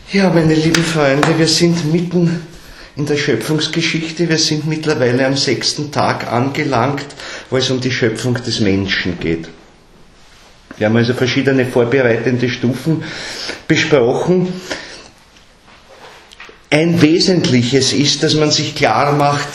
Ja, meine lieben Freunde, wir sind mitten in der Schöpfungsgeschichte. Wir sind mittlerweile am 6. Tag angelangt, wo es um die Schöpfung des Menschen geht. Wir haben also verschiedene vorbereitende Stufen besprochen. Ein Wesentliches ist, dass man sich klar macht,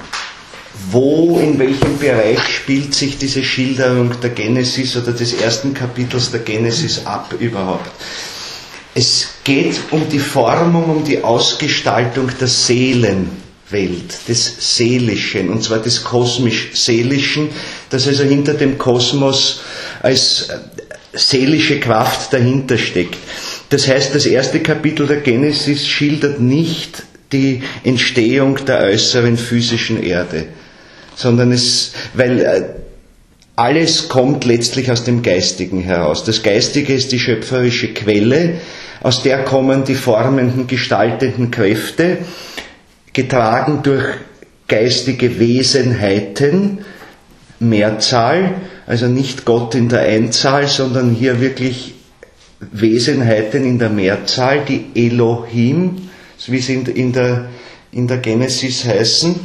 wo, in welchem Bereich spielt sich diese Schilderung der Genesis oder des ersten Kapitels der Genesis ab überhaupt. Es geht um die Formung, um die Ausgestaltung der Seelenwelt, des Seelischen, und zwar des kosmisch-seelischen, das also hinter dem Kosmos als seelische Kraft dahinter steckt. Das heißt, das erste Kapitel der Genesis schildert nicht die Entstehung der äußeren physischen Erde, sondern weil alles kommt letztlich aus dem Geistigen heraus. Das Geistige ist die schöpferische Quelle, aus der kommen die formenden, gestaltenden Kräfte, getragen durch geistige Wesenheiten, Mehrzahl, also nicht Gott in der Einzahl, sondern hier wirklich Wesenheiten in der Mehrzahl, die Elohim, wie sie in der Genesis heißen.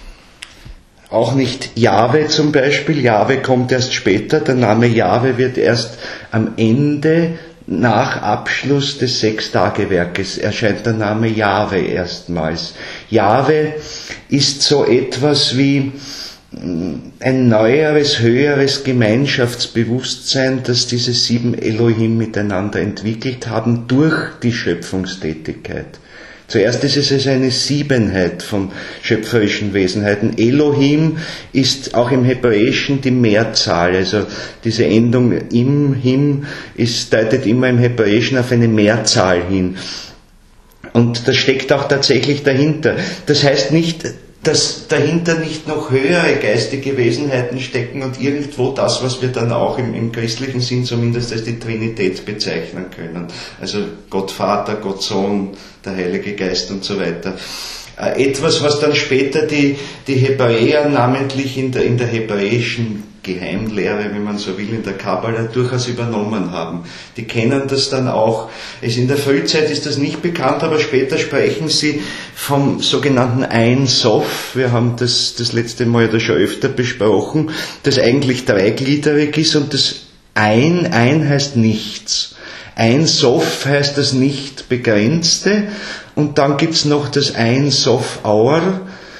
Auch nicht Jahwe zum Beispiel. Jahwe kommt erst später. Der Name Jahwe wird erst am Ende, nach Abschluss des Sechstagewerkes, erscheint der Name Jahwe erstmals. Jahwe ist so etwas wie ein neueres, höheres Gemeinschaftsbewusstsein, das diese 7 Elohim miteinander entwickelt haben durch die Schöpfungstätigkeit. Zuerst ist es also eine Siebenheit von schöpferischen Wesenheiten. Elohim ist auch im Hebräischen die Mehrzahl, also diese Endung im, him, deutet immer im Hebräischen auf eine Mehrzahl hin. Und das steckt auch tatsächlich dahinter. Das heißt nicht, dass dahinter nicht noch höhere geistige Wesenheiten stecken und irgendwo das, was wir dann auch im christlichen Sinn zumindest als die Trinität bezeichnen können. Also Gott Vater, Gott Sohn, der Heilige Geist und so weiter. Etwas, was dann später die Hebräer namentlich in der hebräischen Geheimlehre, wenn man so will, in der Kabbala durchaus übernommen haben. Die kennen das dann auch. In der Frühzeit ist das nicht bekannt, aber später sprechen sie vom sogenannten Ein Sof. Wir haben das letzte Mal oder schon öfter besprochen, das eigentlich dreigliedrig ist, und das Ein heißt nichts. Ein Sof heißt das Nicht-Begrenzte, und dann gibt's noch das Ein Sof Aur,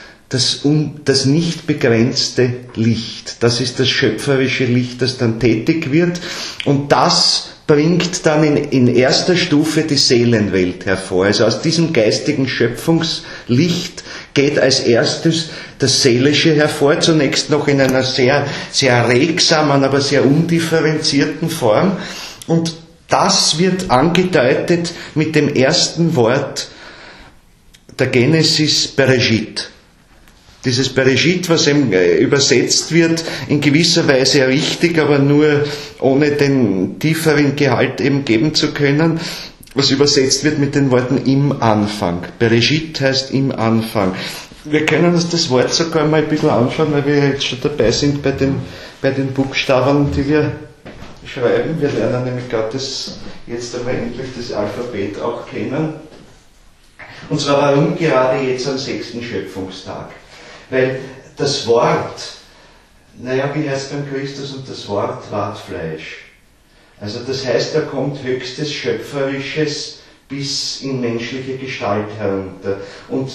das nicht begrenzte Licht. Das ist das schöpferische Licht, das dann tätig wird, und das bringt dann in erster Stufe die Seelenwelt hervor. Also aus diesem geistigen Schöpfungslicht geht als erstes das Seelische hervor, zunächst noch in einer sehr, sehr regsamen, aber sehr undifferenzierten Form, und das wird angedeutet mit dem ersten Wort der Genesis, Bereshit. Dieses Bereshit, was eben übersetzt wird, in gewisser Weise richtig, aber nur ohne den tieferen Gehalt eben geben zu können, was übersetzt wird mit den Worten im Anfang. Bereshit heißt im Anfang. Wir können uns das Wort sogar mal ein bisschen anschauen, weil wir jetzt schon dabei sind bei den Buchstaben, die wir schreiben. Wir lernen nämlich gerade jetzt einmal endlich das Alphabet auch kennen. Und zwar warum gerade jetzt am 6. Schöpfungstag? Weil das Wort, wie heißt beim Christus, und das Wort ward Fleisch. Also das heißt, da kommt höchstes Schöpferisches bis in menschliche Gestalt herunter. Und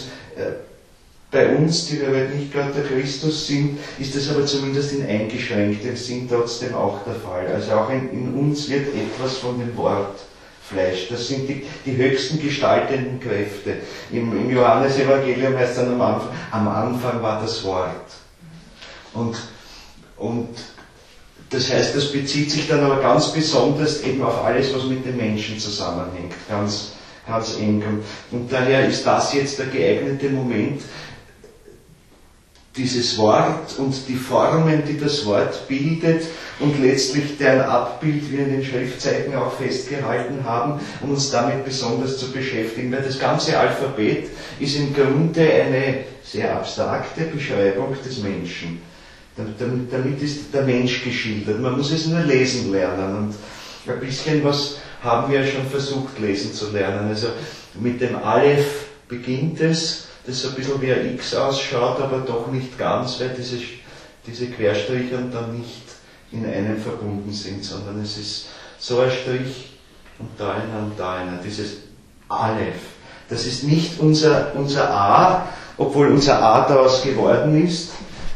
bei uns, die wir halt nicht gerade der Christus sind, ist das aber zumindest in eingeschränktem Sinn trotzdem auch der Fall. Also auch in uns wird etwas von dem Wort Fleisch. Das sind die höchsten gestaltenden Kräfte. Im Johannesevangelium heißt es dann am Anfang war das Wort. Und das heißt, das bezieht sich dann aber ganz besonders eben auf alles, was mit dem Menschen zusammenhängt. Ganz, ganz eng. Und daher ist das jetzt der geeignete Moment, dieses Wort und die Formen, die das Wort bildet und letztlich deren Abbild wir in den Schriftzeichen auch festgehalten haben, um uns damit besonders zu beschäftigen. Weil das ganze Alphabet ist im Grunde eine sehr abstrakte Beschreibung des Menschen. Damit ist der Mensch geschildert. Man muss es nur lesen lernen und ein bisschen was haben wir schon versucht lesen zu lernen. Also mit dem Aleph beginnt es, das so ein bisschen wie ein X ausschaut, aber doch nicht ganz, weil diese Querstriche dann nicht in einem verbunden sind, sondern es ist so ein Strich und da einer, dieses Aleph. Das ist nicht unser A, obwohl unser A daraus geworden ist.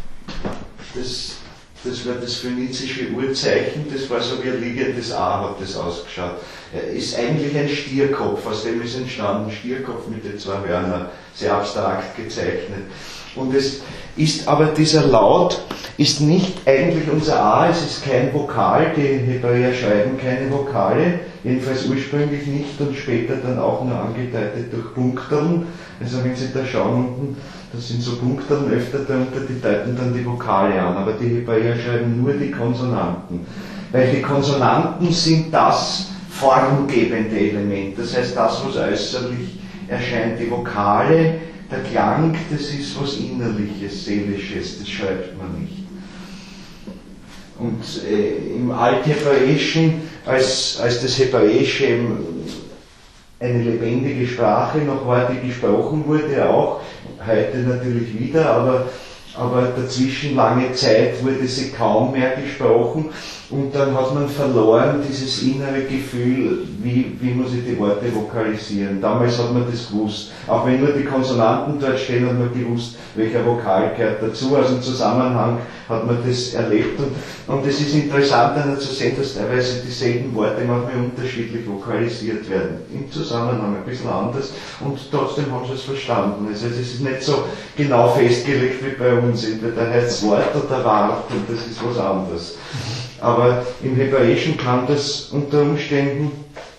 Das war das phönizische Urzeichen, das war so wie ein liegendes A, hat das ausgeschaut. Ist eigentlich ein Stierkopf, aus dem ist entstanden, Stierkopf mit den zwei Hörnern, sehr abstrakt gezeichnet. Und es ist aber dieser Laut ist nicht eigentlich unser A, es ist kein Vokal, die Hebräer schreiben keine Vokale, jedenfalls ursprünglich nicht und später dann auch nur angedeutet durch Punkteln. Also wenn Sie da schauen unten, das sind so Punkteln öfter darunter, die deuten dann die Vokale an, aber die Hebräer schreiben nur die Konsonanten. Weil die Konsonanten sind das formgebende Element, das heißt das, was äußerlich erscheint. Die Vokale, der Klang, das ist was Innerliches, Seelisches, das schreibt man nicht. Und im Althebräischen, als das Hebräische eben eine lebendige Sprache noch war, die gesprochen wurde, auch heute natürlich wieder, aber dazwischen lange Zeit wurde sie kaum mehr gesprochen und dann hat man verloren dieses innere Gefühl, wie muss ich die Worte vokalisieren. Damals hat man das gewusst. Auch wenn nur die Konsonanten dort stehen, hat man gewusst, welcher Vokal gehört dazu. Aus dem Zusammenhang hat man das erlebt und es ist interessant dann zu sehen, dass teilweise dieselben Worte manchmal unterschiedlich vokalisiert werden. Im Zusammenhang ein bisschen anders und trotzdem haben sie es verstanden. Also es ist nicht so genau festgelegt wie bei uns, entweder heißt Wort oder Wart und das ist was anderes. Aber im Hebräischen kann das unter Umständen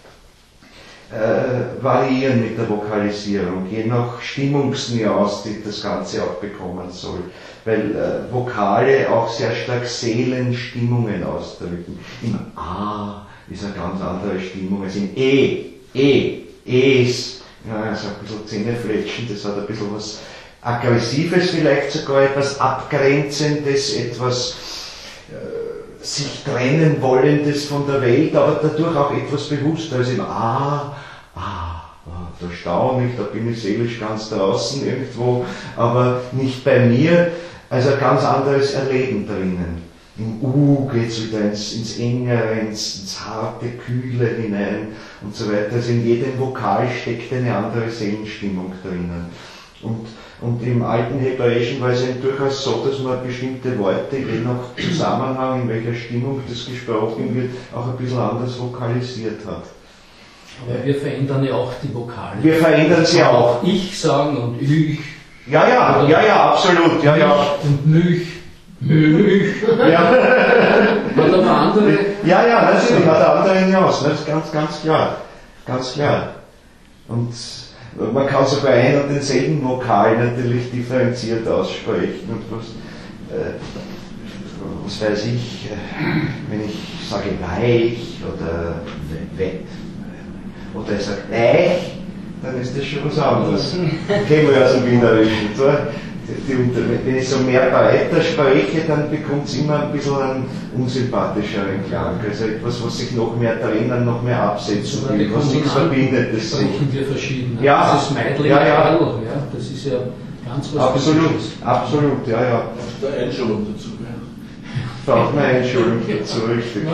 variieren mit der Vokalisierung, je nach Stimmungsnuance, die das Ganze auch bekommen soll. Weil Vokale auch sehr stark Seelenstimmungen ausdrücken. Im A ist eine ganz andere Stimmung als im Es. Ja, also ein bisschen Zähnefletschen, das hat ein bisschen was Aggressives, vielleicht sogar etwas Abgrenzendes, etwas sich trennen wollendes von der Welt, aber dadurch auch etwas bewusster als im da staune ich, da bin ich seelisch ganz draußen irgendwo, aber nicht bei mir, also ein ganz anderes Erleben drinnen. Im U geht es wieder ins Engere, ins harte, Kühle hinein und so weiter. Also in jedem Vokal steckt eine andere Seelenstimmung drinnen. Und im alten Hebräischen war es eben durchaus so, dass man bestimmte Worte, je nach Zusammenhang, in welcher Stimmung das gesprochen wird, auch ein bisschen anders vokalisiert hat. Aber wir verändern ja auch die Vokale. Wir verändern sie auch. Ich sagen und ich. Ja, absolut. Ja. Und mich. Ja. Hat aber andere. Ja, natürlich, hat er andere hinaus. Das ist ganz klar. Ganz klar. Und man kann sogar ein und denselben Vokal natürlich differenziert aussprechen. Und was weiß ich, wenn ich sage weich oder er sagt weich, dann ist das schon was anderes. Kennen wir aus dem Wienerischen. Wenn ich so mehr breiter spreche, dann bekommt es immer ein bisschen einen unsympathischeren Klang. Also etwas, was sich noch mehr trennen, noch mehr absetzen will, was sich verbindet. Das brauchen wir verschieden. Ja, das ist Meidling, das ist ja ganz was Absolut, ja. Braucht eine Einschulung dazu. Braucht man eine Einschulung dazu, richtig.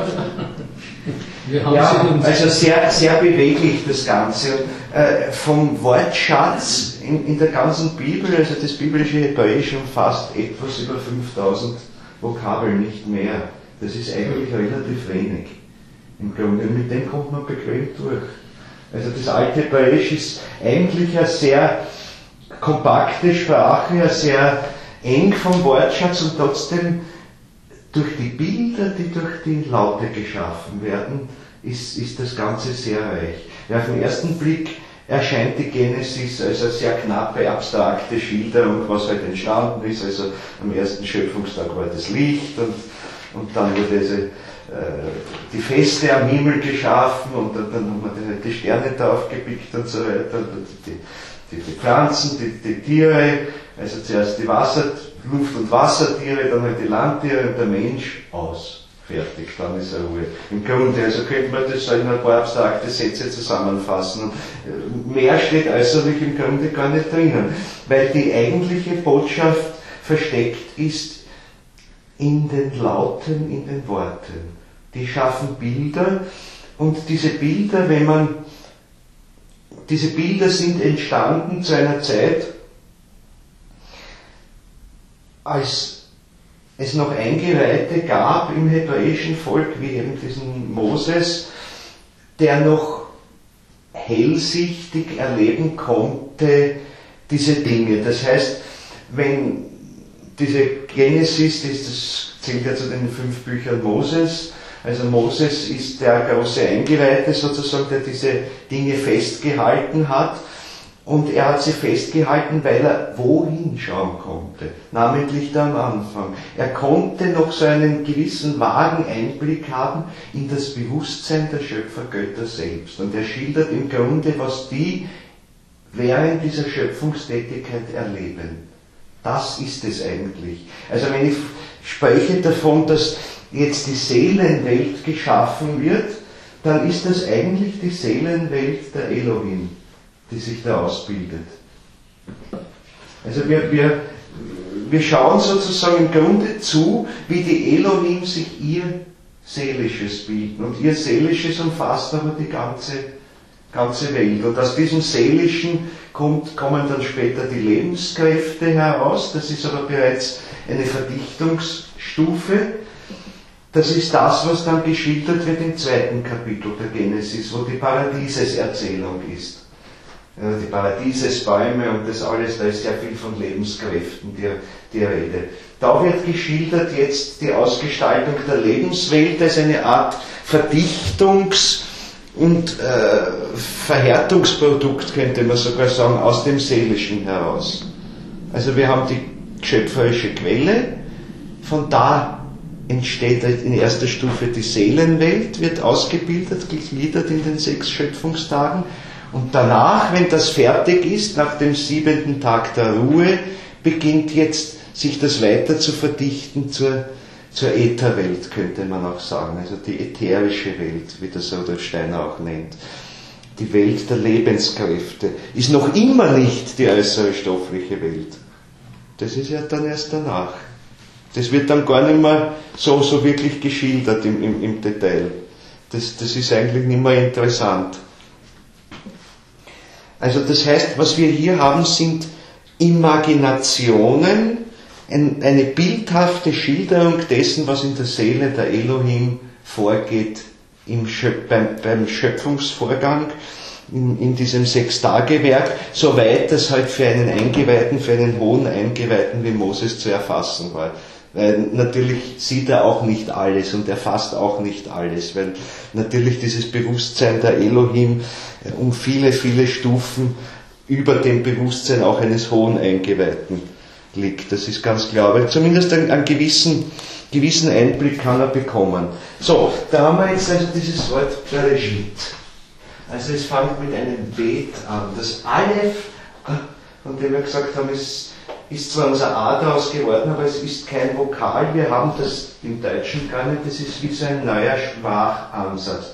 Ja, also sehr, sehr beweglich das Ganze. Vom Wortschatz in der ganzen Bibel, also das biblische Hebräisch umfasst etwas über 5000 Vokabeln, nicht mehr. Das ist eigentlich relativ wenig. Im Grunde, mit dem kommt man bequem durch. Also das alte Hebräisch ist eigentlich eine sehr kompakte Sprache, eine sehr eng vom Wortschatz und trotzdem durch die Bilder, die durch die Laute geschaffen werden, ist das Ganze sehr reich. Ja, auf den ersten Blick erscheint die Genesis als eine sehr knappe, abstrakte Schilderung, was halt entstanden ist. Also am ersten Schöpfungstag war das Licht und dann wurde die Feste am Himmel geschaffen und dann haben wir die Sterne drauf gepickt und so weiter, die Pflanzen, die Tiere, also zuerst die Luft- und Wassertiere, dann halt die Landtiere und der Mensch aus. Fertig, dann ist er Ruhe. Im Grunde, also könnte man das in ein paar abstrakte Sätze zusammenfassen. Mehr steht äußerlich im Grunde gar nicht drinnen, weil die eigentliche Botschaft versteckt ist in den Lauten, in den Worten. Die schaffen Bilder und diese Bilder, diese Bilder sind entstanden zu einer Zeit, als es noch Eingeweihte gab im hebräischen Volk, wie eben diesen Moses, der noch hellsichtig erleben konnte diese Dinge. Das heißt, wenn diese Genesis, das zählt ja zu den 5 Büchern Moses, also Moses ist der große Eingeweihte sozusagen, der diese Dinge festgehalten hat. Und er hat sie festgehalten, weil er wohin schauen konnte, namentlich da am Anfang. Er konnte noch so einen gewissen vagen Einblick haben in das Bewusstsein der Schöpfergötter selbst. Und er schildert im Grunde, was die während dieser Schöpfungstätigkeit erleben. Das ist es eigentlich. Also wenn ich spreche davon, dass jetzt die Seelenwelt geschaffen wird, dann ist das eigentlich die Seelenwelt der Elohim, die sich da ausbildet. Also wir schauen sozusagen im Grunde zu, wie die Elohim sich ihr Seelisches bilden. Und ihr Seelisches umfasst aber die ganze Welt. Und aus diesem Seelischen kommen dann später die Lebenskräfte heraus. Das ist aber bereits eine Verdichtungsstufe. Das ist das, was dann geschildert wird im 2. Kapitel der Genesis, wo die Paradieseserzählung ist. Die Paradiesesbäume und das alles, da ist sehr viel von Lebenskräften die Rede. Da wird geschildert jetzt die Ausgestaltung der Lebenswelt als eine Art Verdichtungs- und Verhärtungsprodukt, könnte man sogar sagen, aus dem Seelischen heraus. Also wir haben die schöpferische Quelle, von da entsteht in erster Stufe die Seelenwelt, wird ausgebildet, gegliedert in den 6 Schöpfungstagen. Und danach, wenn das fertig ist, nach dem 7. Tag der Ruhe, beginnt jetzt sich das weiter zu verdichten zur Ätherwelt, könnte man auch sagen. Also die ätherische Welt, wie das Rudolf Steiner auch nennt. Die Welt der Lebenskräfte ist noch immer nicht die äußere stoffliche Welt. Das ist ja dann erst danach. Das wird dann gar nicht mehr so wirklich geschildert im Detail. Das ist eigentlich nicht mehr interessant. Also das heißt, was wir hier haben, sind Imaginationen, eine bildhafte Schilderung dessen, was in der Seele der Elohim vorgeht beim Schöpfungsvorgang, in diesem 6-Tage-Werk, soweit das halt für einen Eingeweihten, für einen hohen Eingeweihten wie Moses zu erfassen war. Weil natürlich sieht er auch nicht alles und erfasst auch nicht alles, weil natürlich dieses Bewusstsein der Elohim um viele, viele Stufen über dem Bewusstsein auch eines hohen Eingeweihten liegt. Das ist ganz klar, weil zumindest einen gewissen Einblick kann er bekommen. So, da haben wir jetzt also dieses Wort Bereshit. Also es fängt mit einem Bet an. Das Aleph, von dem wir gesagt haben, ist zwar unser A daraus geworden, aber es ist kein Vokal. Wir haben das im Deutschen gar nicht. Das ist wie so ein neuer Sprachansatz.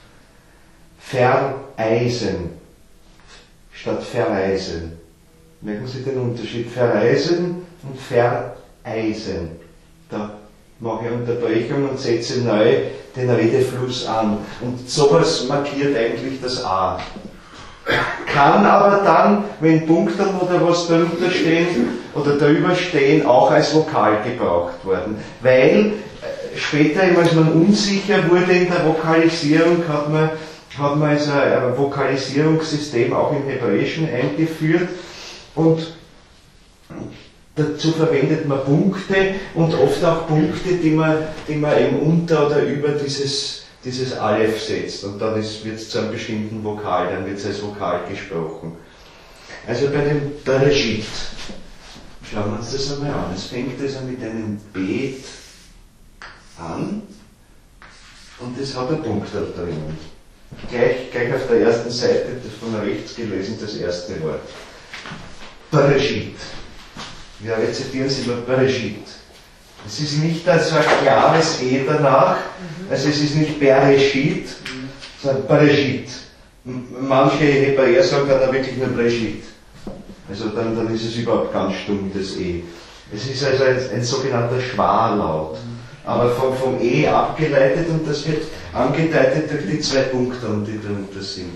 Vereisen statt verreisen. Merken Sie den Unterschied? Verreisen und vereisen. Da mache ich Unterbrechung und setze neu den Redefluss an. Und sowas markiert eigentlich das A. Kann aber dann, wenn Punkte oder was darunter stehen oder darüber stehen, auch als Vokal gebraucht worden. Weil später, als man unsicher wurde in der Vokalisierung, hat man also ein Vokalisierungssystem auch im Hebräischen eingeführt und dazu verwendet man Punkte und oft auch Punkte, die man eben unter oder über dieses Aleph setzt und dann wird es zu einem bestimmten Vokal, dann wird es als Vokal gesprochen. Also bei dem Bereshit, schauen wir uns das einmal an. Es fängt also mit einem Bet an und es hat einen Punkt da drin. Gleich auf der ersten Seite von rechts gelesen das erste Wort. Bereshit. Wir rezitieren es immer Bereshit. Es ist nicht also ein klares E danach, also es ist nicht Bereshit, sondern Bereshit. Manche Hebräer sagen dann wirklich nur Bereshit. Also dann ist es überhaupt ganz stumm, das E. Es ist also ein sogenannter Schwarlaut, aber vom E abgeleitet, und das wird angedeutet durch die zwei Punkte, die darunter sind.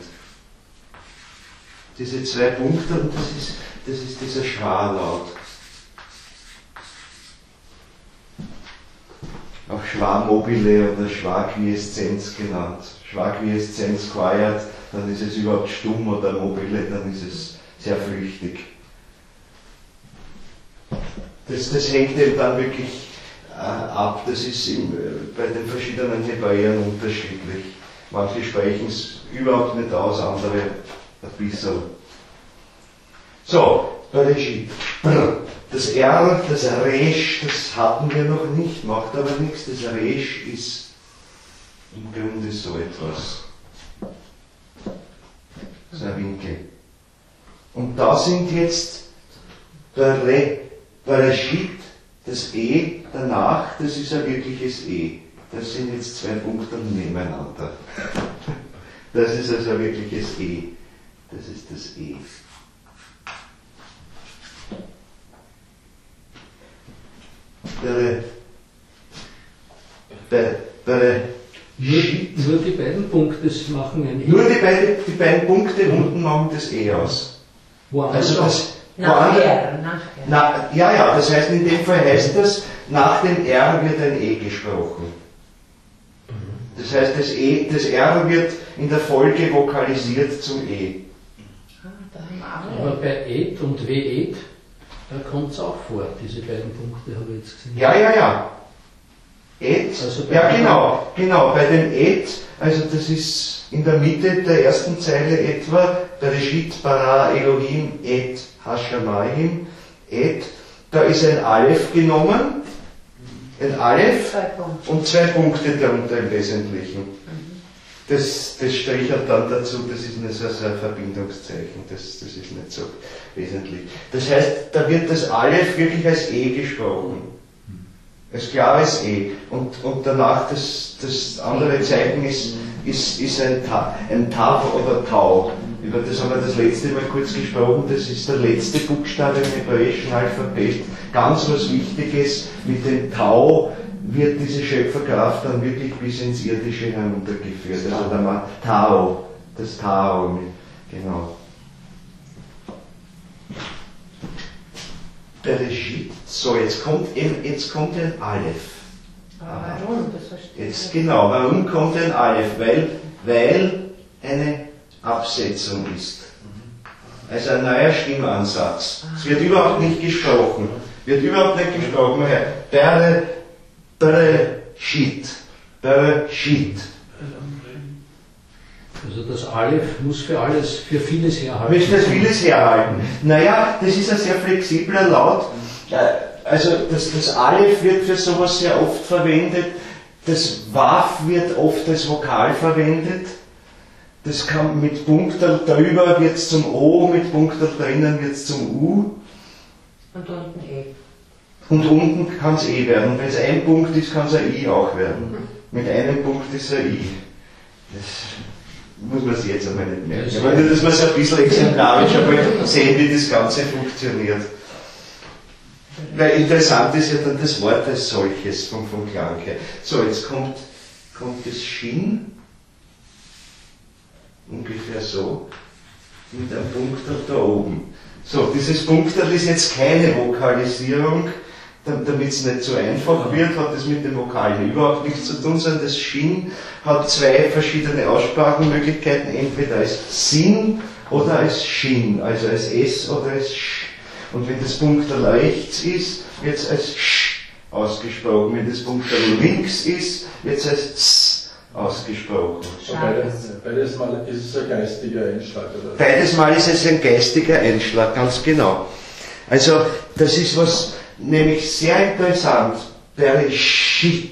Diese zwei Punkte, und das ist dieser Schwarlaut. Auch Schwarmobile oder Schwarquieszenz genannt. Schwarquieszenz quiet, dann ist es überhaupt stumm, oder mobile, dann ist es sehr flüchtig. Das hängt eben dann wirklich ab, das ist bei den verschiedenen Hebräern unterschiedlich. Manche sprechen es überhaupt nicht aus, andere ein bisschen. So, Bereshit. Das R, das Resh, das hatten wir noch nicht, macht aber nichts. Das Resh ist im Grunde so etwas. So ein Winkel. Und da sind jetzt Bereshit, das E danach, das ist ein wirkliches E. Das sind jetzt zwei Punkte nebeneinander. Das ist also ein wirkliches E. Das ist das E. Nur die beiden Punkte machen ein E. Nur die beiden Punkte unten machen das E aus. Woanders Also das, Nachher. ja, das heißt, in dem Fall heißt das, nach dem R wird ein E gesprochen. Das heißt, das R wird in der Folge vokalisiert zum E. Aber bei Et und We-Et, da kommt es auch vor, diese beiden Punkte habe ich jetzt gesehen. Ja. Et, Also ja genau, bei dem Et, also das ist in der Mitte der ersten Zeile etwa, Bereshit bara Elohim et Hashamayim, Et, da ist ein Aleph genommen, ein Aleph und zwei Punkte darunter im Wesentlichen. Das strichert dann dazu, das ist nicht so ein Verbindungszeichen, das ist nicht so wesentlich. Das heißt, da wird das Aleph wirklich als E gesprochen. Als klares E. Und danach das andere Zeichen ist ein Tav oder Tau. Über das haben wir das letzte Mal kurz gesprochen, das ist der letzte Buchstabe im hebräischen Alphabet. Ganz was Wichtiges, mit dem Tau wird diese Schöpferkraft dann wirklich bis ins Irdische heruntergeführt. Also der Tau, das Tau, genau. Bereshit. So, jetzt kommt ein Aleph. Warum? Das verstehe Jetzt genau, warum kommt ein Aleph? Weil eine Absetzung ist. Also ein neuer Stimmansatz. Es wird überhaupt nicht gesprochen. Bereshit. Also das Aleph muss für vieles herhalten. Müsste das vieles herhalten. Naja, das ist ein sehr flexibler Laut. Also das Aleph wird für sowas sehr oft verwendet. Das Waf wird oft als Vokal verwendet. Das kann mit Punkt darüber wird es zum O, mit Punkt da drinnen wird es zum U. Und unten E. Und unten kann es E werden. Und wenn es ein Punkt ist, kann es ein I auch werden. Mit einem Punkt ist ein I. Das muss man sich jetzt einmal nicht merken. Aber nur, dass man so ein bisschen exemplarisch einmal sehen, wie das Ganze funktioniert. Weil interessant ist ja dann das Wort als solches vom Klang her. So, jetzt kommt das Shin. Ungefähr so. Mit einem Punkt da oben. So, dieses Punkt ist jetzt keine Vokalisierung. Damit es nicht so einfach wird, hat das mit den Vokalen überhaupt nichts zu tun, sondern das Shin hat zwei verschiedene Aussprachenmöglichkeiten, entweder als Sin oder als Shin, also als S oder als Sch. Und wenn das Punkt da rechts ist, wird es als Sch ausgesprochen. Wenn das Punkt da links ist, wird es als S ausgesprochen. Beides Mal ist es ein geistiger Einschlag, oder? Beides Mal ist es ein geistiger Einschlag, ganz genau. Also, das ist was, nämlich sehr interessant, Bereshit.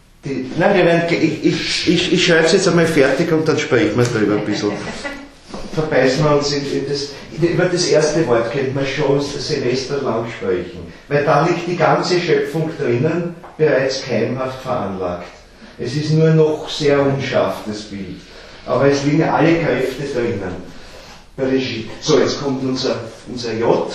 Ich schreibe es jetzt einmal fertig und dann sprechen wir darüber ein bisschen. verbeißen wir uns über das erste Wort könnte man schon semesterlang sprechen, weil da liegt die ganze Schöpfung drinnen, bereits keimhaft veranlagt. Es ist nur noch sehr unscharf, das Bild, aber es liegen alle Kräfte drinnen. Bereshit. So, jetzt kommt unser J.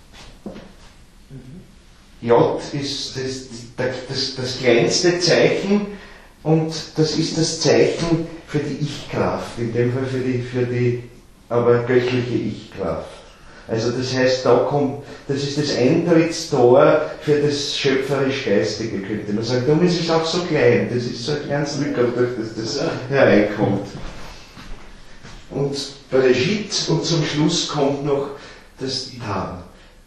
J ist das kleinste Zeichen und das ist das Zeichen für die Ich-Kraft, in dem Fall für die aber göttliche Ich-Kraft. Also das heißt, das ist das Eintrittstor für das schöpferisch-geistige, könnte man sagen. Darum ist es auch so klein, das ist so ein kleines Lückerl, durch das hereinkommt. Und Bereshit und zum Schluss kommt noch das Tam.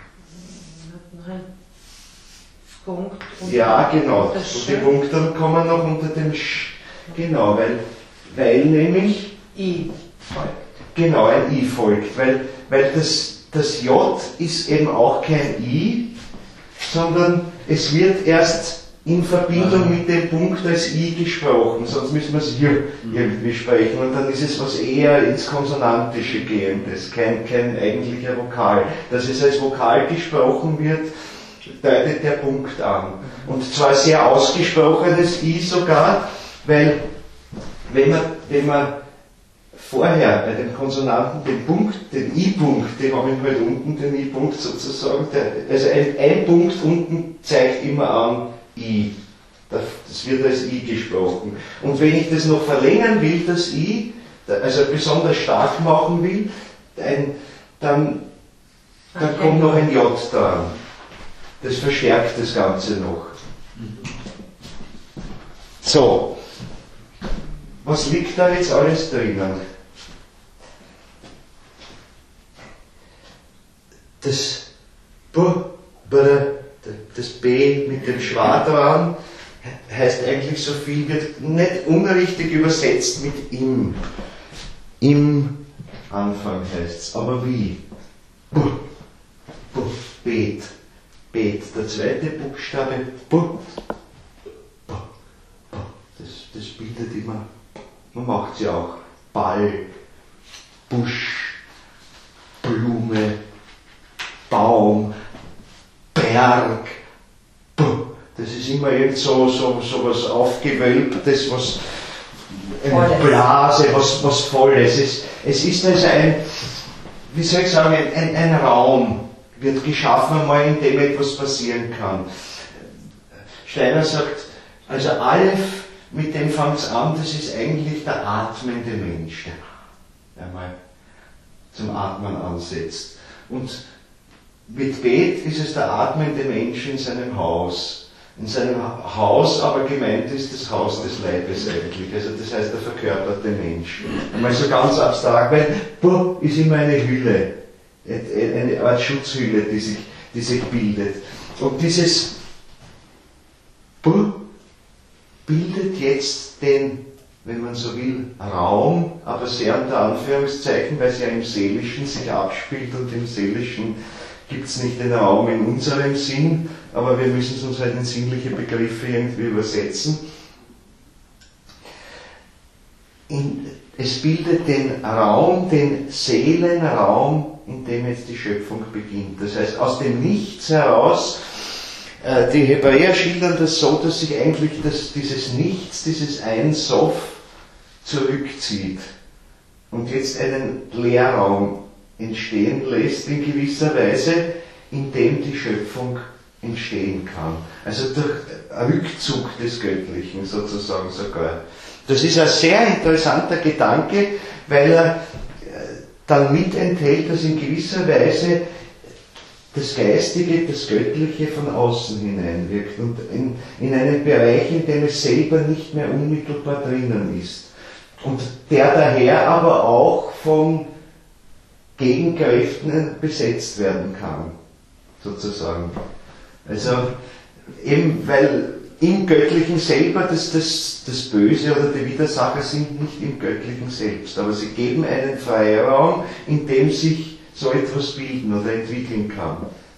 Punkt. Ja, genau. Und die Punkte kommen noch unter dem genau, weil nämlich I folgt. Genau, ein I folgt, weil das J ist eben auch kein I, sondern es wird erst in Verbindung mit dem Punkt als I gesprochen, sonst müssen wir es hier irgendwie sprechen und dann ist es was eher ins Konsonantische gehendes, kein eigentlicher Vokal. Dass es als Vokal gesprochen wird, deutet der Punkt an. Und zwar sehr ausgesprochenes I sogar, weil wenn man vorher bei dem Konsonanten den Punkt, den I-Punkt, den habe ich halt unten, den I-Punkt sozusagen, also ein Punkt unten zeigt immer an I. Das wird als I gesprochen. Und wenn ich das noch verlängern will, das I, also besonders stark machen will, dann kommt noch ein J dran. Das verstärkt das Ganze noch. So, was liegt da jetzt alles drinnen? Das B mit dem Schwa dran heißt eigentlich so viel, wird nicht unrichtig übersetzt mit im. Im Anfang heißt es, aber wie? Bet. Bet, der zweite Buchstabe, das bildet immer, man macht es ja auch, Ball, Busch, Blume, Baum, Berg, das ist immer irgend so was Aufgewölbtes, was eine Blase, was Volles. Es ist also wie soll ich sagen, ein Raum wird geschaffen einmal, in dem etwas passieren kann. Steiner sagt, also Aleph, mit dem fängt es an, das ist eigentlich der atmende Mensch, der mal zum Atmen ansetzt. Und mit Bet ist es der atmende Mensch in seinem Haus. In seinem Haus aber gemeint ist das Haus des Leibes eigentlich, also das heißt der verkörperte Mensch. Einmal so ganz abstrakt, weil ist immer eine Hülle, eine Art Schutzhülle, die sich bildet. Und dieses bildet jetzt den, wenn man so will, Raum, aber sehr unter Anführungszeichen, weil es ja im Seelischen sich abspielt und im Seelischen gibt es nicht den Raum in unserem Sinn, aber wir müssen es uns halt in sinnliche Begriffe irgendwie übersetzen. Es bildet den Raum, den Seelenraum, in dem jetzt die Schöpfung beginnt. Das heißt, aus dem Nichts heraus, die Hebräer schildern das so, dass sich eigentlich dieses Nichts, dieses Ein Sof zurückzieht und jetzt einen Leerraum entstehen lässt in gewisser Weise, in dem die Schöpfung entstehen kann. Also durch Rückzug des Göttlichen sozusagen sogar. Das ist ein sehr interessanter Gedanke, weil er dann mit enthält, dass in gewisser Weise das Geistige, das Göttliche von außen hineinwirkt und in einen Bereich, in dem es selber nicht mehr unmittelbar drinnen ist. Und der daher aber auch von Gegenkräften besetzt werden kann, sozusagen. Also eben, weil im Göttlichen selber das Böse oder die Widersacher sind nicht im Göttlichen selbst, aber sie geben einen Freiraum, in dem sich so etwas bilden oder entwickeln kann.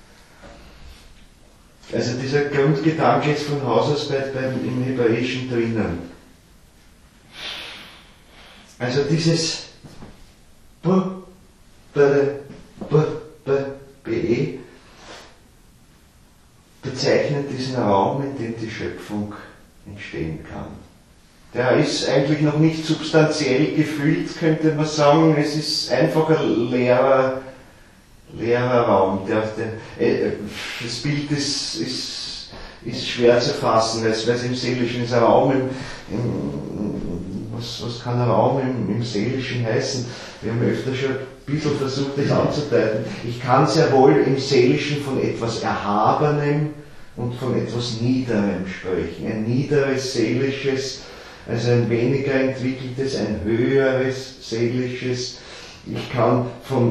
Also dieser Grundgedanke ist von Haus aus im Hebräischen drinnen. Also dieses BE bezeichnet diesen Raum, in dem die Schöpfung entstehen kann. Der ist eigentlich noch nicht substanziell gefüllt, könnte man sagen. Es ist einfach ein leerer Raum. Das Bild ist schwer zu fassen, weil es im Seelischen ist. Ein Raum was kann ein Raum im Seelischen heißen? Wir haben öfter schon ein bisschen versucht, das anzudeuten. Ich kann sehr wohl im Seelischen von etwas Erhabenem und von etwas Niederem sprechen. Ein niederes Seelisches, also ein weniger entwickeltes, ein höheres Seelisches. Ich kann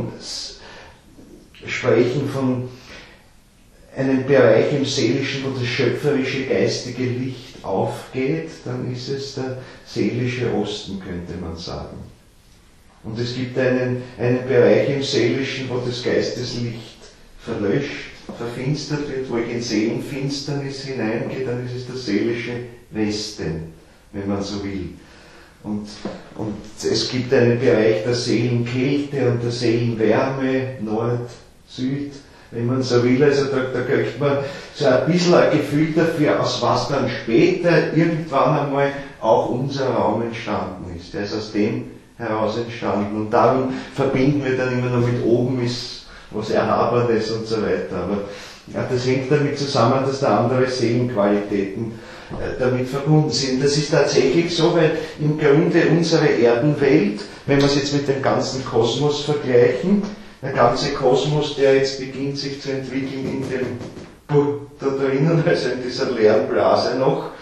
sprechen von einem Bereich im Seelischen, wo das schöpferische geistige Licht aufgeht, dann ist es der seelische Osten, könnte man sagen. Und es gibt einen Bereich im Seelischen, wo das Geisteslicht verlöscht, verfinstert wird, wo ich in Seelenfinsternis hineingehe, dann ist es der seelische Westen, wenn man so will. Und es gibt einen Bereich der Seelenkälte und der Seelenwärme, Nord, Süd, wenn man so will. Also da kriegt man so ein bisschen ein Gefühl dafür, aus was dann später irgendwann einmal auch unser Raum entstanden ist. Der ist aus dem heraus entstanden. Und darum verbinden wir dann immer noch mit oben ist was Erhabenes und so weiter. Aber ja, das hängt damit zusammen, dass da andere Seelenqualitäten damit verbunden sind. Das ist tatsächlich so, weil im Grunde unsere Erdenwelt, wenn wir es jetzt mit dem ganzen Kosmos vergleichen, der ganze Kosmos, der jetzt beginnt sich zu entwickeln in dem da drinnen, also in dieser leeren Blase noch,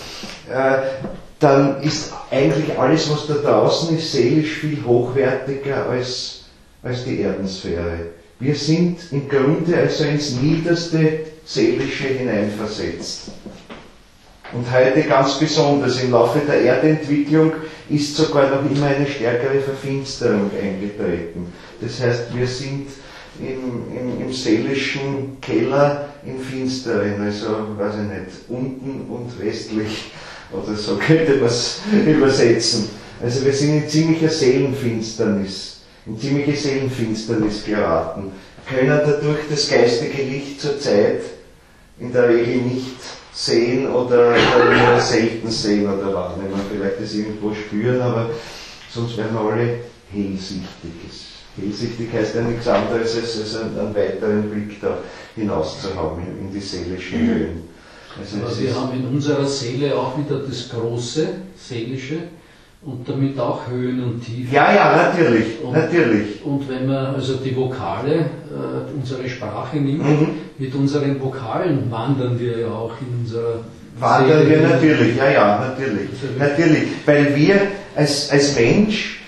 dann ist eigentlich alles, was da draußen ist, seelisch viel hochwertiger als die Erdensphäre. Wir sind im Grunde also ins niederste Seelische hineinversetzt. Und heute ganz besonders im Laufe der Erdentwicklung ist sogar noch immer eine stärkere Verfinsterung eingetreten. Das heißt, wir sind im seelischen Keller im Finsteren, also, weiß ich nicht, unten und westlich oder so könnte man es übersetzen. Also wir sind in ziemliche Seelenfinsternis geraten, können dadurch das geistige Licht zur Zeit in der Regel nicht sehen oder nur selten sehen oder wahrnehmen. Vielleicht das irgendwo spüren, aber sonst werden wir alle hellsichtig. Hellsichtig heißt ja nichts anderes, als einen weiteren Blick da hinaus zu haben in die seelischen Höhen. Also aber wir haben in unserer Seele auch wieder das große Seelische und damit auch Höhen und Tiefen. Ja, natürlich. Und wenn man also die Vokale, unsere Sprache nimmt, mit unseren Vokalen wandern wir ja auch in unserer Wandern Seele. wir natürlich, natürlich. Weil wir als Mensch,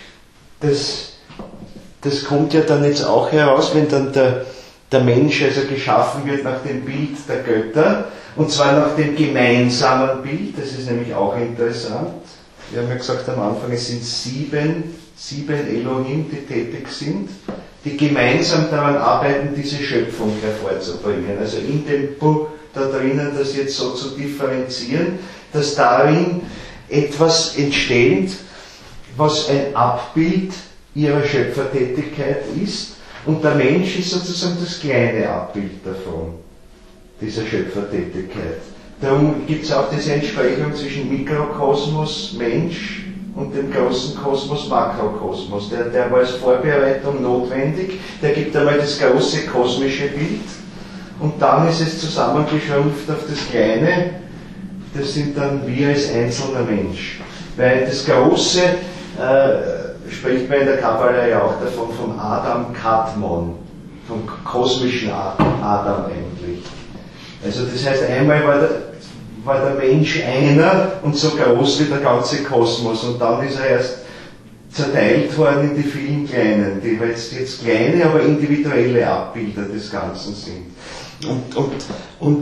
das kommt ja dann jetzt auch heraus, wenn dann der Mensch also geschaffen wird nach dem Bild der Götter, und zwar nach dem gemeinsamen Bild, das ist nämlich auch interessant. Wir haben ja gesagt am Anfang, es sind sieben Elohim, die tätig sind, die gemeinsam daran arbeiten, diese Schöpfung hervorzubringen. Also in dem Buch da drinnen das jetzt so zu differenzieren, dass darin etwas entsteht, was ein Abbild ihrer Schöpfertätigkeit ist, und der Mensch ist sozusagen das kleine Abbild davon, dieser Schöpfertätigkeit. Darum gibt es auch diese Entsprechung zwischen Mikrokosmos, Mensch, und dem großen Kosmos, Makrokosmos. Der war als Vorbereitung notwendig, der gibt einmal das große kosmische Bild, und dann ist es zusammengeschrumpft auf das Kleine, das sind dann wir als einzelner Mensch. Weil das Große, spricht man in der Kabbala ja auch davon, vom Adam Kadmon, vom kosmischen Adam eigentlich. Also das heißt, einmal war der Mensch einer und so groß wie der ganze Kosmos, und dann ist er erst zerteilt worden in die vielen Kleinen, die jetzt kleine, aber individuelle Abbilder des Ganzen sind. Und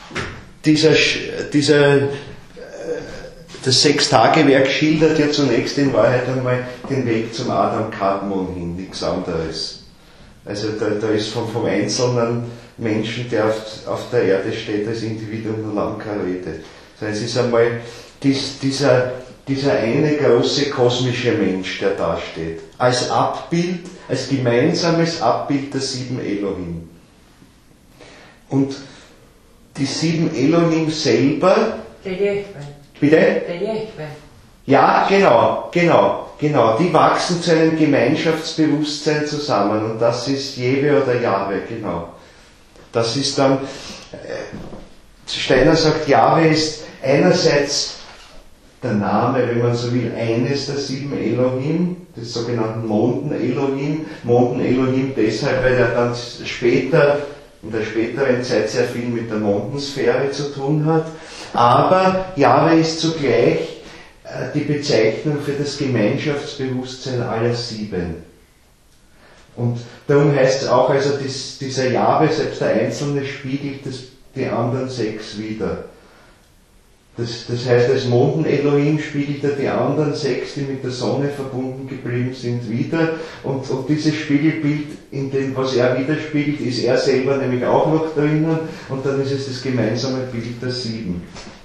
das Sechstagewerk schildert ja zunächst in Wahrheit einmal den Weg zum Adam Kadmon hin, nichts anderes. Also da ist vom einzelnen Menschen, der auf der Erde steht, als Individuum noch lange keine Rede. Das heißt, es ist einmal dieser eine große kosmische Mensch, der da steht. Als Abbild, als gemeinsames Abbild der 7 Elohim. Und die 7 Elohim selber... Der Jehwe. Bitte? Der Jehwe. Ja, genau. Die wachsen zu einem Gemeinschaftsbewusstsein zusammen und das ist Jehwe oder Jahwe, genau. Das ist dann, Steiner sagt, Jahwe ist einerseits der Name, wenn man so will, eines der 7 Elohim, des sogenannten Monden-Elohim. Monden-Elohim deshalb, weil er dann später, in der späteren Zeit sehr viel mit der Mondensphäre zu tun hat. Aber Jahwe ist zugleich die Bezeichnung für das Gemeinschaftsbewusstsein aller 7. Und darum heißt es auch, also dieser Jahwe, selbst der Einzelne, spiegelt die anderen 6 wieder. Das heißt, als Monden-Elohim spiegelt er die anderen 6, die mit der Sonne verbunden geblieben sind, wieder. Und dieses Spiegelbild, in dem, was er widerspiegelt, ist er selber nämlich auch noch drinnen. Und dann ist es das gemeinsame Bild der 7,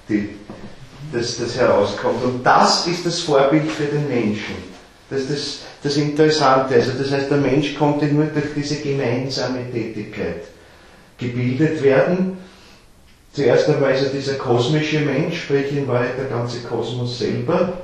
das herauskommt. Und das ist das Vorbild für den Menschen. Das ist das Interessante. Also das heißt, der Mensch konnte nur durch diese gemeinsame Tätigkeit gebildet werden. Zuerst einmal ist er dieser kosmische Mensch, sprich in Wahrheit der ganze Kosmos selber.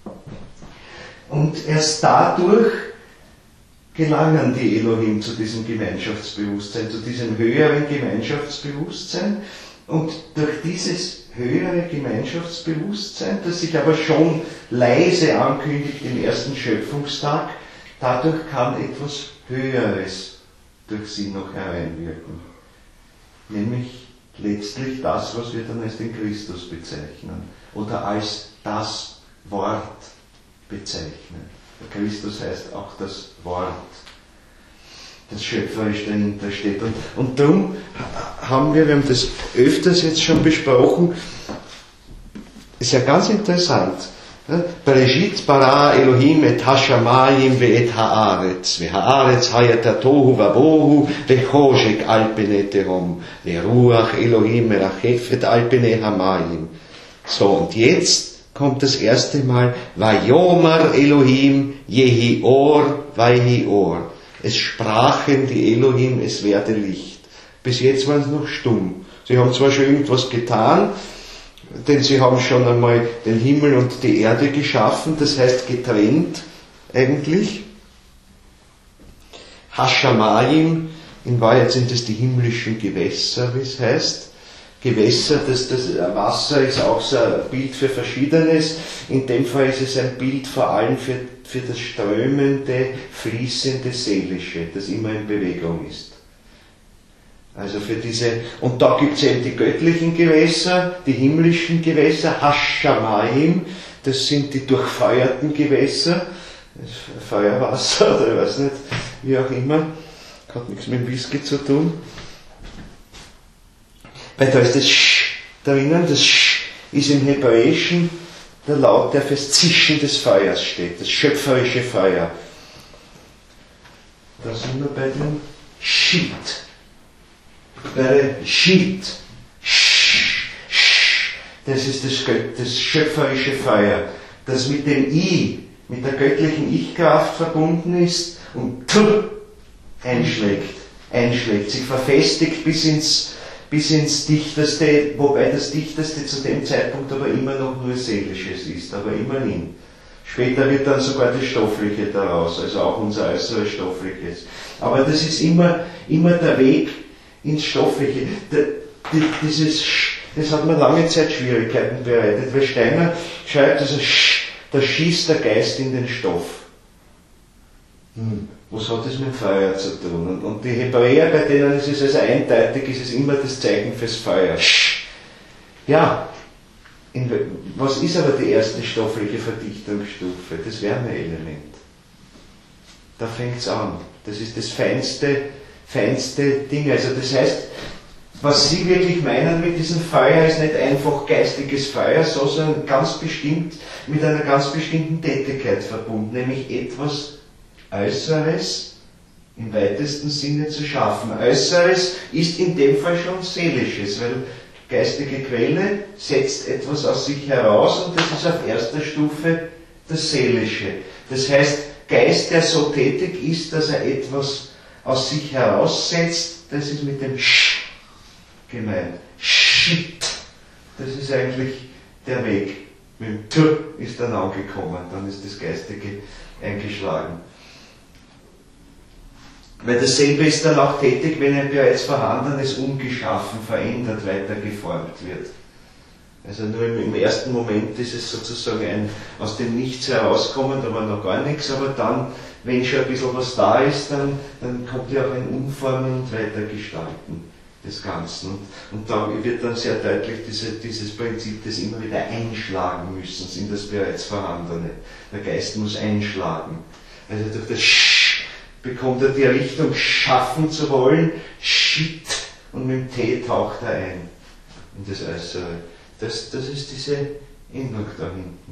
Und erst dadurch gelangen die Elohim zu diesem Gemeinschaftsbewusstsein, zu diesem höheren Gemeinschaftsbewusstsein. Und durch dieses höhere Gemeinschaftsbewusstsein, das sich aber schon leise ankündigt im ersten Schöpfungstag, dadurch kann etwas Höheres durch sie noch hereinwirken. Nämlich letztlich das, was wir dann als den Christus bezeichnen oder als das Wort bezeichnen. Der Christus heißt auch das Wort, das schöpferisch dahinter steht. Und darum haben wir haben das öfters jetzt schon besprochen, ist ja ganz interessant. Bereshit bara Elohim et hashamayim ve et haaretz ve haaretz hayat tohu vabohu ve choshek al pene tehom ve ruach Elohim merachefet al pene hamayim. So, und jetzt kommt das erste Mal Vayomar Elohim yehi or vayhi or. Es sprachen die Elohim, es werde Licht. Bis jetzt waren sie noch stumm. Sie haben zwar schon irgendwas getan, denn sie haben schon einmal den Himmel und die Erde geschaffen, das heißt getrennt eigentlich. Hashamayim, in Wahrheit sind es die himmlischen Gewässer, wie es heißt. Gewässer, das Wasser ist auch so ein Bild für Verschiedenes. In dem Fall ist es ein Bild vor allem für das strömende, fließende Seelische, das immer in Bewegung ist. Also für diese, und da gibt es eben die göttlichen Gewässer, die himmlischen Gewässer, Hashamayim, das sind die durchfeuerten Gewässer, Feuerwasser oder ich weiß nicht, wie auch immer, hat nichts mit dem Whisky zu tun. Weil da ist das Sch drinnen, das Sch ist im Hebräischen der Laut, der fürs Zischen des Feuers steht, das schöpferische Feuer. Da sind wir bei dem Shit. Bei Shit. Das ist das schöpferische Feuer, das mit dem I, mit der göttlichen Ich-Kraft verbunden ist und einschlägt, sich verfestigt bis ins Dichteste, wobei das Dichteste zu dem Zeitpunkt aber immer noch nur Seelisches ist, aber immerhin. Später wird dann sogar das Stoffliche daraus, also auch unser äußeres Stoffliches. Aber das ist immer der Weg ins Stoffliche. Das hat mir lange Zeit Schwierigkeiten bereitet, weil Steiner schreibt, also da schießt der Geist in den Stoff. Was hat das mit Feuer zu tun? Und die Hebräer, bei denen ist es also eindeutig, ist es immer das Zeichen fürs Feuer. Ja, was ist aber die erste stoffliche Verdichtungsstufe? Das Wärmeelement. Da fängt es an. Das ist das feinste Ding. Also das heißt, was Sie wirklich meinen mit diesem Feuer, ist nicht einfach geistiges Feuer, sondern ganz bestimmt mit einer ganz bestimmten Tätigkeit verbunden, nämlich etwas Äußeres im weitesten Sinne zu schaffen. Äußeres ist in dem Fall schon Seelisches, weil geistige Quelle setzt etwas aus sich heraus und das ist auf erster Stufe das Seelische. Das heißt, Geist, der so tätig ist, dass er etwas aus sich heraussetzt, das ist mit dem Sch gemeint. Shit. Das ist eigentlich der Weg. Mit dem T ist dann angekommen, dann ist das Geistige eingeschlagen. Weil dasselbe ist dann auch tätig, wenn ein bereits Vorhandenes umgeschaffen, verändert, weitergeformt wird. Also nur im ersten Moment ist es sozusagen ein aus dem Nichts herauskommen, da war noch gar nichts, aber dann, wenn schon ein bisschen was da ist, dann kommt ja auch ein Umformen und Weitergestalten des Ganzen. Und da wird dann sehr deutlich dieses Prinzip des immer wieder Einschlagen müssens in das bereits Vorhandene. Der Geist muss einschlagen. Also durch das Sch bekommt er die Richtung schaffen zu wollen, Shit, und mit dem T taucht er ein in das Äußere. Das ist diese Endung da hinten.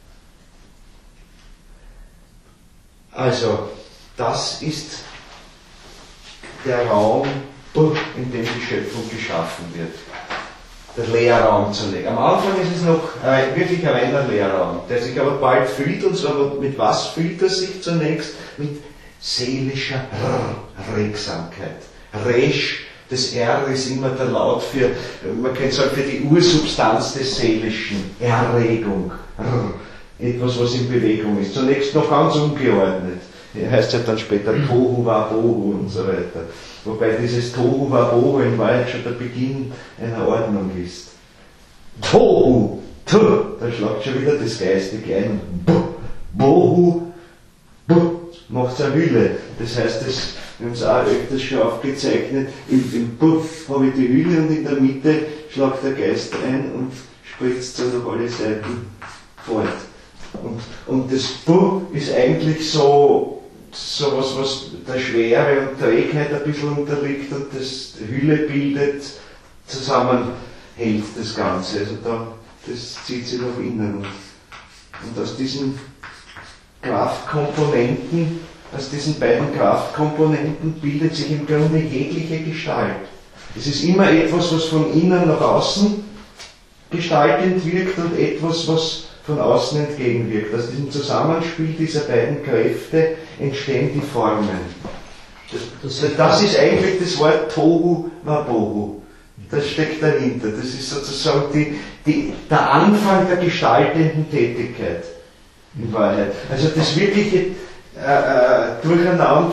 Also, das ist der Raum, in dem die Schöpfung geschaffen wird. Der Leerraum zunächst. Am Anfang ist es noch wirklich ein reiner Leerraum, der sich aber bald füllt, und zwar mit was füllt er sich zunächst? Mit seelischer Regsamkeit. Resch, das R ist immer der Laut für, man könnte sagen, für die Ursubstanz des Seelischen. Erregung. Etwas, was in Bewegung ist. Zunächst noch ganz ungeordnet. Heißt ja dann später Tohu Wabohu und so weiter. Wobei dieses Tohu Wabohu in Wahrheit schon der Beginn einer Ordnung ist. Tohu, da schlagt schon wieder das Geistige ein. Bohu, macht es eine Hülle. Das heißt, wir haben es auch öfters schon aufgezeichnet, im Puff habe ich die Hülle und in der Mitte schlagt der Geist ein und spritzt so auf alle Seiten fort. Und das Buh ist eigentlich so was der Schwere und Trägheit ein bisschen unterliegt und das Hülle bildet, zusammenhält das Ganze. Also das zieht sich nach innen. Und aus diesen Kraftkomponenten, aus diesen beiden Kraftkomponenten bildet sich im Grunde jegliche Gestalt. Es ist immer etwas, was von innen nach außen gestaltend wirkt und etwas, was von außen entgegenwirkt. Aus diesem Zusammenspiel dieser beiden Kräfte entstehen die Formen. Das ist eigentlich das Wort Tohu Wabohu. Das steckt dahinter. Das ist sozusagen der Anfang der gestaltenden Tätigkeit in Wahrheit. Also das wirkliche Durcheinander,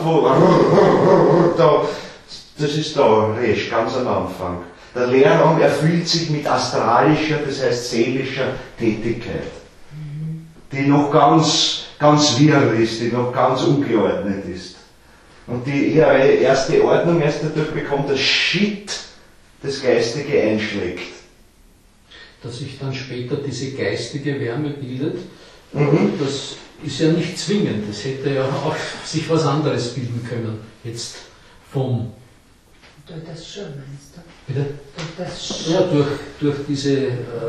das ist da, Resch, ganz am Anfang. Der Leerraum erfüllt sich mit astralischer, das heißt seelischer Tätigkeit, die noch ganz wirr ist, die noch ganz ungeordnet ist. Und die ihre erste Ordnung erst dadurch bekommt, dass Shit das Geistige einschlägt. Dass sich dann später diese geistige Wärme bildet, das ist ja nicht zwingend. Es hätte ja auch sich was anderes bilden können, jetzt vom... Durch das Schön, meinst du? Bitte? Durch das Schön. Ja, durch diese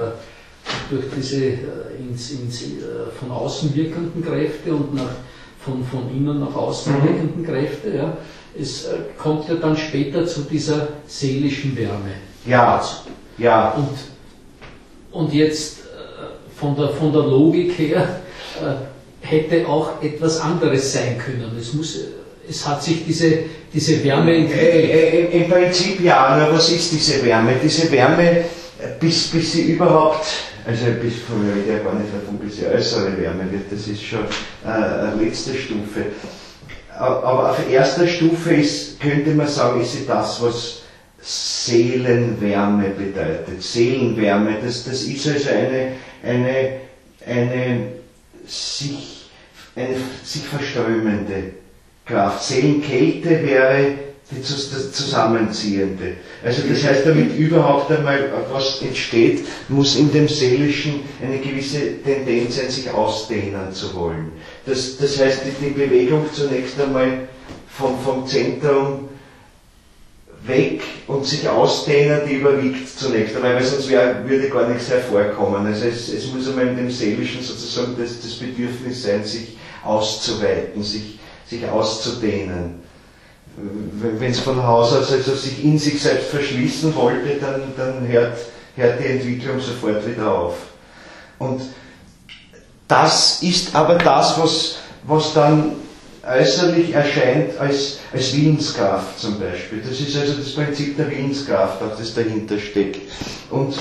von außen wirkenden Kräfte und von innen nach außen wirkenden Kräfte. Ja. Es kommt ja dann später zu dieser seelischen Wärme. Ja, ja. Und jetzt von der Logik her hätte auch etwas anderes sein können. Es hat sich diese Wärme entwickelt. Im Prinzip ja, nur was ist diese Wärme? Diese Wärme, bis sie überhaupt, also bis von mir rede ja gar nicht davon, bis sie äußere Wärme wird, das ist schon letzte Stufe. Aber auf erster Stufe könnte man sagen, ist sie das, was Seelenwärme bedeutet. Seelenwärme, das ist also eine sich verströmende Kraft. Seelenkälte wäre das Zusammenziehende. Also das heißt, damit überhaupt einmal was entsteht, muss in dem Seelischen eine gewisse Tendenz sein, sich ausdehnen zu wollen. Das heißt, die Bewegung zunächst einmal vom Zentrum weg und sich ausdehnen, die überwiegt zunächst einmal, weil sonst würde gar nichts hervorkommen. Also es muss einmal in dem Seelischen sozusagen das Bedürfnis sein, sich auszuweiten, sich auszudehnen. Wenn es von Haus aus also sich in sich selbst verschließen wollte, dann hört hört die Entwicklung sofort wieder auf. Und das ist aber das, was dann äußerlich erscheint als Willenskraft zum Beispiel. Das ist also das Prinzip der Willenskraft, auch das dahinter steckt. Und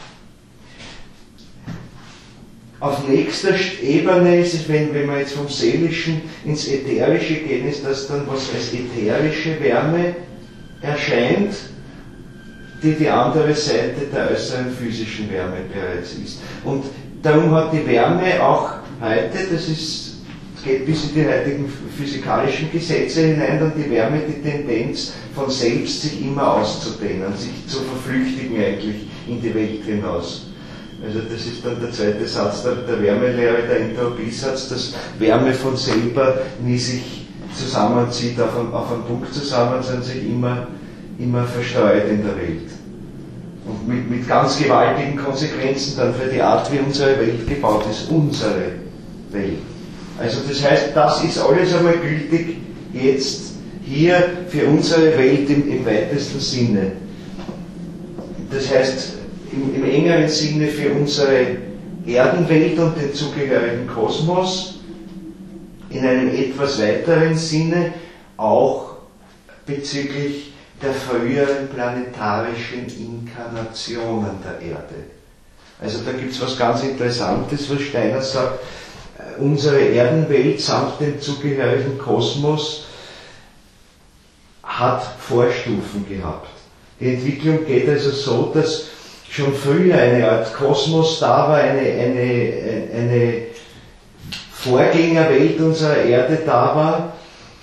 auf nächster Ebene ist es, wenn wir jetzt vom Seelischen ins Ätherische gehen, ist das dann, was als ätherische Wärme erscheint, die andere Seite der äußeren physischen Wärme bereits ist. Und darum hat die Wärme auch heute, es geht bis in die heutigen physikalischen Gesetze hinein, dann die Wärme die Tendenz von selbst sich immer auszudehnen, sich zu verflüchtigen eigentlich in die Welt hinaus. Also das ist dann der zweite Satz der Wärmelehre, der Entropiesatz, dass Wärme von selber nie sich zusammenzieht auf einen Punkt zusammen, sondern sich immer verstreut in der Welt. Und mit ganz gewaltigen Konsequenzen dann für die Art, wie unsere Welt gebaut ist, unsere Welt. Also das heißt, das ist alles einmal gültig jetzt hier für unsere Welt im weitesten Sinne. Das heißt, im engeren Sinne für unsere Erdenwelt und den zugehörigen Kosmos, in einem etwas weiteren Sinne auch bezüglich der früheren planetarischen Inkarnationen der Erde. Also da gibt es was ganz Interessantes, was Steiner sagt, unsere Erdenwelt samt dem zugehörigen Kosmos hat Vorstufen gehabt. Die Entwicklung geht also so, dass schon früher eine Art Kosmos da war, eine Vorgängerwelt unserer Erde da war.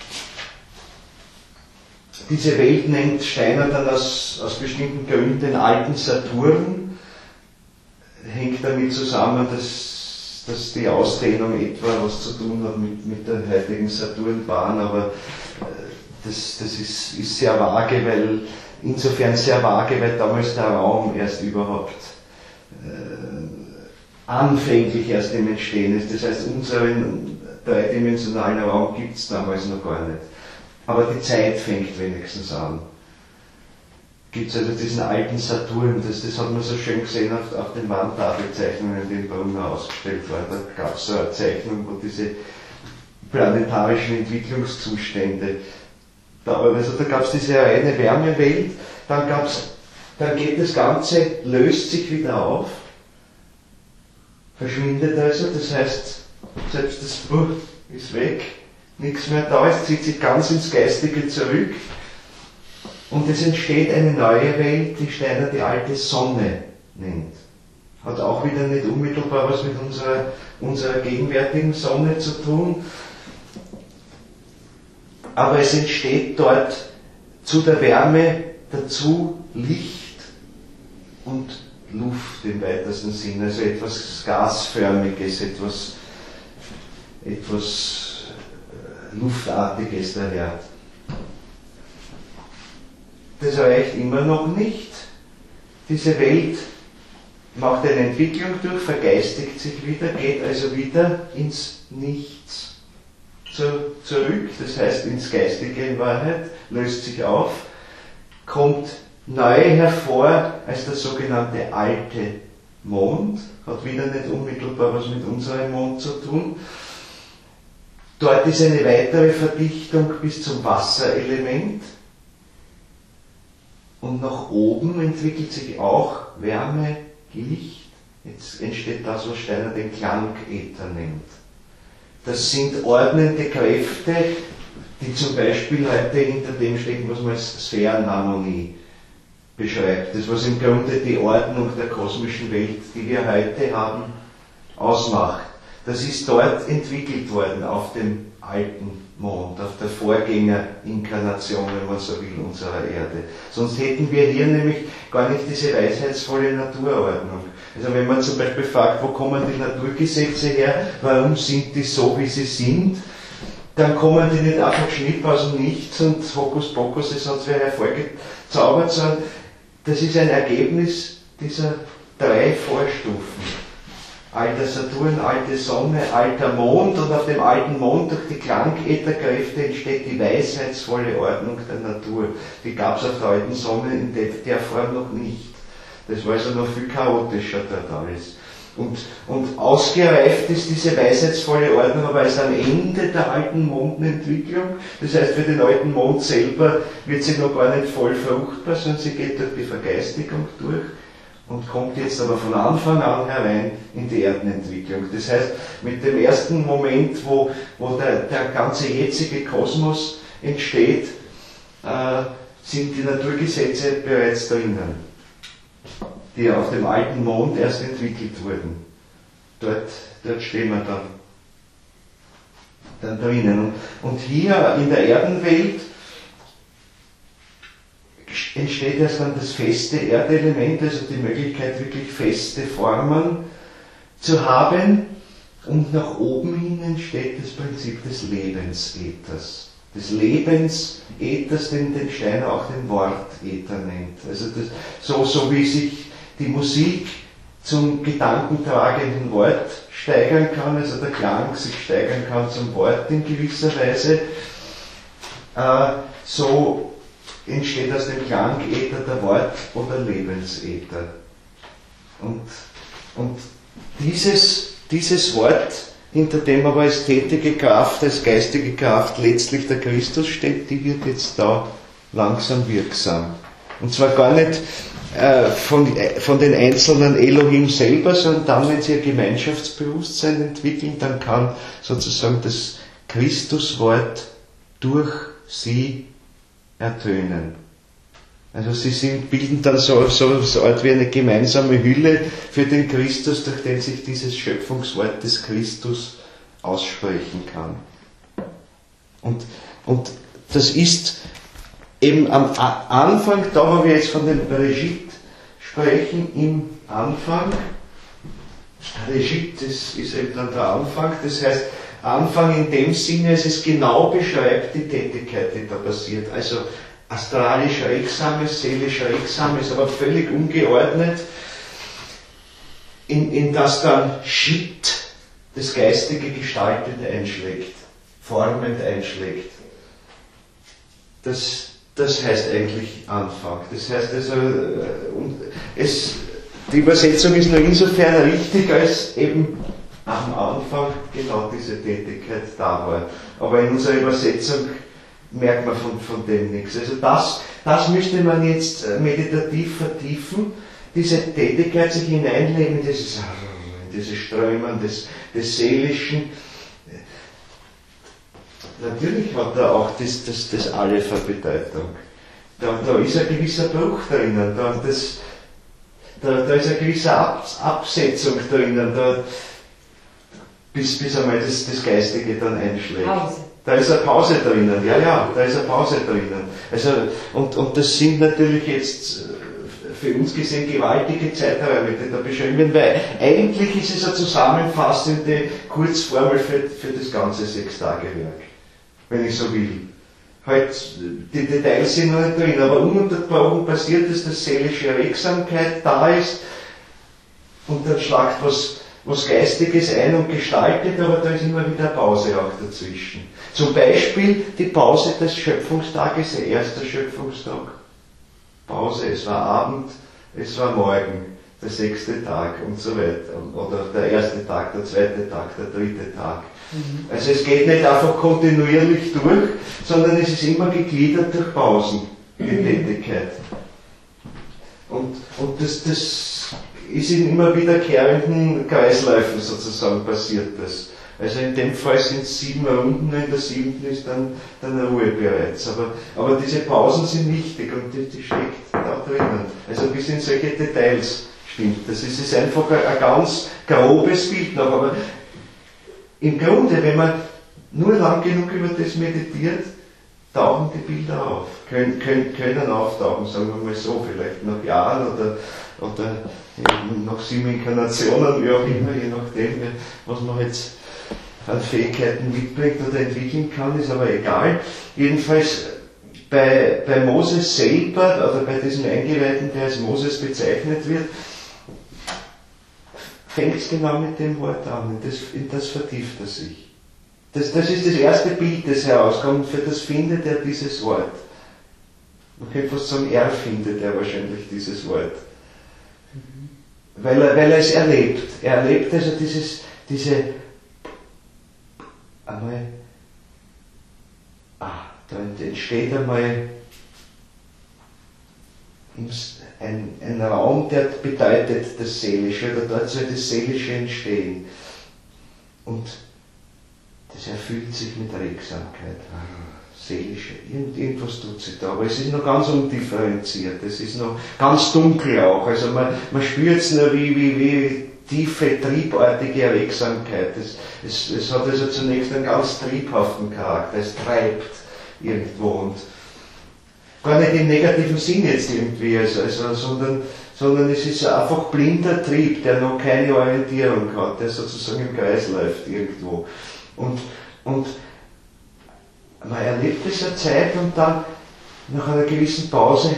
Diese Welt nennt Steiner dann aus bestimmten Gründen den alten Saturn, hängt damit zusammen, dass die Ausdehnung etwa was zu tun hat mit der heutigen Saturnbahn, aber das ist sehr vage, insofern sehr vage, weil damals der Raum erst überhaupt anfänglich erst im Entstehen ist. Das heißt, unseren dreidimensionalen Raum gibt es damals noch gar nicht. Aber die Zeit fängt wenigstens an. Gibt es also diesen alten Saturn, das hat man so schön gesehen auf den Wandtafelzeichnungen, die in Brunner ausgestellt waren. Da gab es so eine Zeichnung, wo diese planetarischen Entwicklungszustände, also da gab es diese reine Wärmewelt, dann geht das Ganze, löst sich wieder auf, verschwindet also, das heißt, selbst das Buch ist weg, nichts mehr da ist, zieht sich ganz ins Geistige zurück und es entsteht eine neue Welt, die Steiner die alte Sonne nennt. Hat auch wieder nicht unmittelbar was mit unserer gegenwärtigen Sonne zu tun, aber es entsteht dort zu der Wärme dazu Licht und Luft im weitesten Sinne, also etwas Gasförmiges, etwas Luftartiges daher. Das reicht immer noch nicht. Diese Welt macht eine Entwicklung durch, vergeistigt sich wieder, geht also wieder ins Nichts zurück, das heißt ins Geistige in Wahrheit, löst sich auf, kommt neu hervor als der sogenannte alte Mond, hat wieder nicht unmittelbar was mit unserem Mond zu tun. Dort ist eine weitere Verdichtung bis zum Wasserelement und nach oben entwickelt sich auch Wärme, Licht. Jetzt entsteht das, was Steiner den Klangäther nennt. Das sind ordnende Kräfte, die zum Beispiel heute hinter dem stecken, was man als Sphärenharmonie beschreibt. Das, was im Grunde die Ordnung der kosmischen Welt, die wir heute haben, ausmacht. Das ist dort entwickelt worden, auf dem alten Mond, auf der Vorgängerinkarnation, wenn man so will, unserer Erde. Sonst hätten wir hier nämlich gar nicht diese weisheitsvolle Naturordnung. Also wenn man zum Beispiel fragt, wo kommen die Naturgesetze her, warum sind die so, wie sie sind, dann kommen die nicht einfach schnipp aus dem Nichts und Hokuspokus, das hat wer hervorgezaubert, sondern das ist ein Ergebnis dieser 3 Vorstufen. Alter Saturn, alte Sonne, alter Mond, und auf dem alten Mond durch die Klangätherkräfte entsteht die weisheitsvolle Ordnung der Natur. Die gab es auf der alten Sonne in der Form noch nicht. Das war also noch viel chaotischer dort alles. Und ausgereift ist diese weisheitsvolle Ordnung aber erst am Ende der alten Mondenentwicklung. Das heißt, für den alten Mond selber wird sie noch gar nicht voll fruchtbar, sondern sie geht durch die Vergeistigung durch und kommt jetzt aber von Anfang an herein in die Erdenentwicklung. Das heißt, mit dem ersten Moment, wo der ganze jetzige Kosmos entsteht, sind die Naturgesetze bereits drinnen, die auf dem alten Mond erst entwickelt wurden. Dort stehen wir dann drinnen. Und hier in der Erdenwelt entsteht erst dann das feste Erdelement, also die Möglichkeit, wirklich feste Formen zu haben. Und nach oben hin entsteht das Prinzip des Lebensäthers. Des Lebensäthers, den Steiner auch den Wortäther nennt. Also so wie sich die Musik zum gedankentragenden Wort steigern kann, also der Klang sich steigern kann zum Wort in gewisser Weise, so entsteht aus dem Klangäther der Wort- oder Lebensäther. Und dieses Wort, hinter dem aber als tätige Kraft, als geistige Kraft letztlich der Christus steht, die wird jetzt da langsam wirksam. Und zwar gar nicht von den einzelnen Elohim selber, sondern dann, wenn sie ihr Gemeinschaftsbewusstsein entwickeln, dann kann sozusagen das Christuswort durch sie ertönen. Also sie bilden dann so eine Art wie eine gemeinsame Hülle für den Christus, durch den sich dieses Schöpfungswort des Christus aussprechen kann. Und das ist eben am Anfang, da wo wir jetzt von dem Bereshit sprechen, im Anfang, Bereshit, das ist eben dann der Anfang, das heißt Anfang in dem Sinne, es genau beschreibt die Tätigkeit, die da passiert, also astralisch Regsames, seelisch Regsames, aber völlig ungeordnet, in das dann Shit, das Geistige gestaltet einschlägt, formend einschlägt. Das heißt eigentlich Anfang. Das heißt also, die Übersetzung ist nur insofern richtig, als eben am Anfang genau diese Tätigkeit da war. Aber in unserer Übersetzung merkt man von dem nichts. Also das müsste man jetzt meditativ vertiefen, diese Tätigkeit sich hineinleben in dieses Strömen des Seelischen. Natürlich hat er auch das Aleph eine Bedeutung. Da ist ein gewisser Bruch drinnen, da ist eine gewisse Absetzung drinnen, bis einmal das Geistige dann einschlägt. Pause. Da ist eine Pause drinnen, ja, da ist eine Pause drinnen. Also, und das sind natürlich jetzt für uns gesehen gewaltige Zeiträume, die da beschrieben werden, weil eigentlich ist es eine zusammenfassende Kurzformel für das ganze Sechstagewerk, wenn ich so will. Halt, die Details sind noch nicht drin, aber ununterbrochen passiert es, dass seelische Regsamkeit da ist und dann schlagt was Geistiges ein und gestaltet, aber da ist immer wieder eine Pause auch dazwischen. Zum Beispiel die Pause des Schöpfungstages, der erste Schöpfungstag. Pause, es war Abend, es war Morgen, der 6. Tag und so weiter. Oder der erste Tag, der 2. Tag, der 3. Tag. Also es geht nicht einfach kontinuierlich durch, sondern es ist immer gegliedert durch Pausen, die Tätigkeit. Und das ist in immer wiederkehrenden Kreisläufen sozusagen passiert das. Also in dem Fall sind es 7 Runden, in der 7. ist dann eine Ruhe bereits. Aber diese Pausen sind wichtig und die steckt da drinnen. Also bis in solche Details stimmt. Das ist einfach ein ganz grobes Bild noch. Aber im Grunde, wenn man nur lang genug über das meditiert, tauchen die Bilder auf. Können auftauchen, sagen wir mal so, vielleicht nach Jahren oder nach 7 Inkarnationen, wie auch immer, je nachdem, was man jetzt an Fähigkeiten mitbringt oder entwickeln kann, ist aber egal. Jedenfalls bei Moses selber, oder bei diesem Eingeweihten, der als Moses bezeichnet wird, fängt es genau mit dem Wort an, in das vertieft er sich. Das ist das erste Bild, das herauskommt, für das findet er dieses Wort. Man könnte fast sagen, er findet er wahrscheinlich dieses Wort. Weil er es erlebt. Er erlebt also da entsteht einmal ein Raum, der bedeutet das Seelische, oder dort soll das Seelische entstehen. Und das erfüllt sich mit Regsamkeit. Seelische, irgendwas tut sich da, aber es ist noch ganz undifferenziert, es ist noch ganz dunkel auch, also man spürt es nur wie tiefe, triebartige Regsamkeit. Es hat also zunächst einen ganz triebhaften Charakter, es treibt irgendwo und gar nicht im negativen Sinn jetzt irgendwie, sondern es ist einfach blinder Trieb, der noch keine Orientierung hat, der sozusagen im Kreis läuft irgendwo. Und man erlebt es eine Zeit und dann, nach einer gewissen Pause,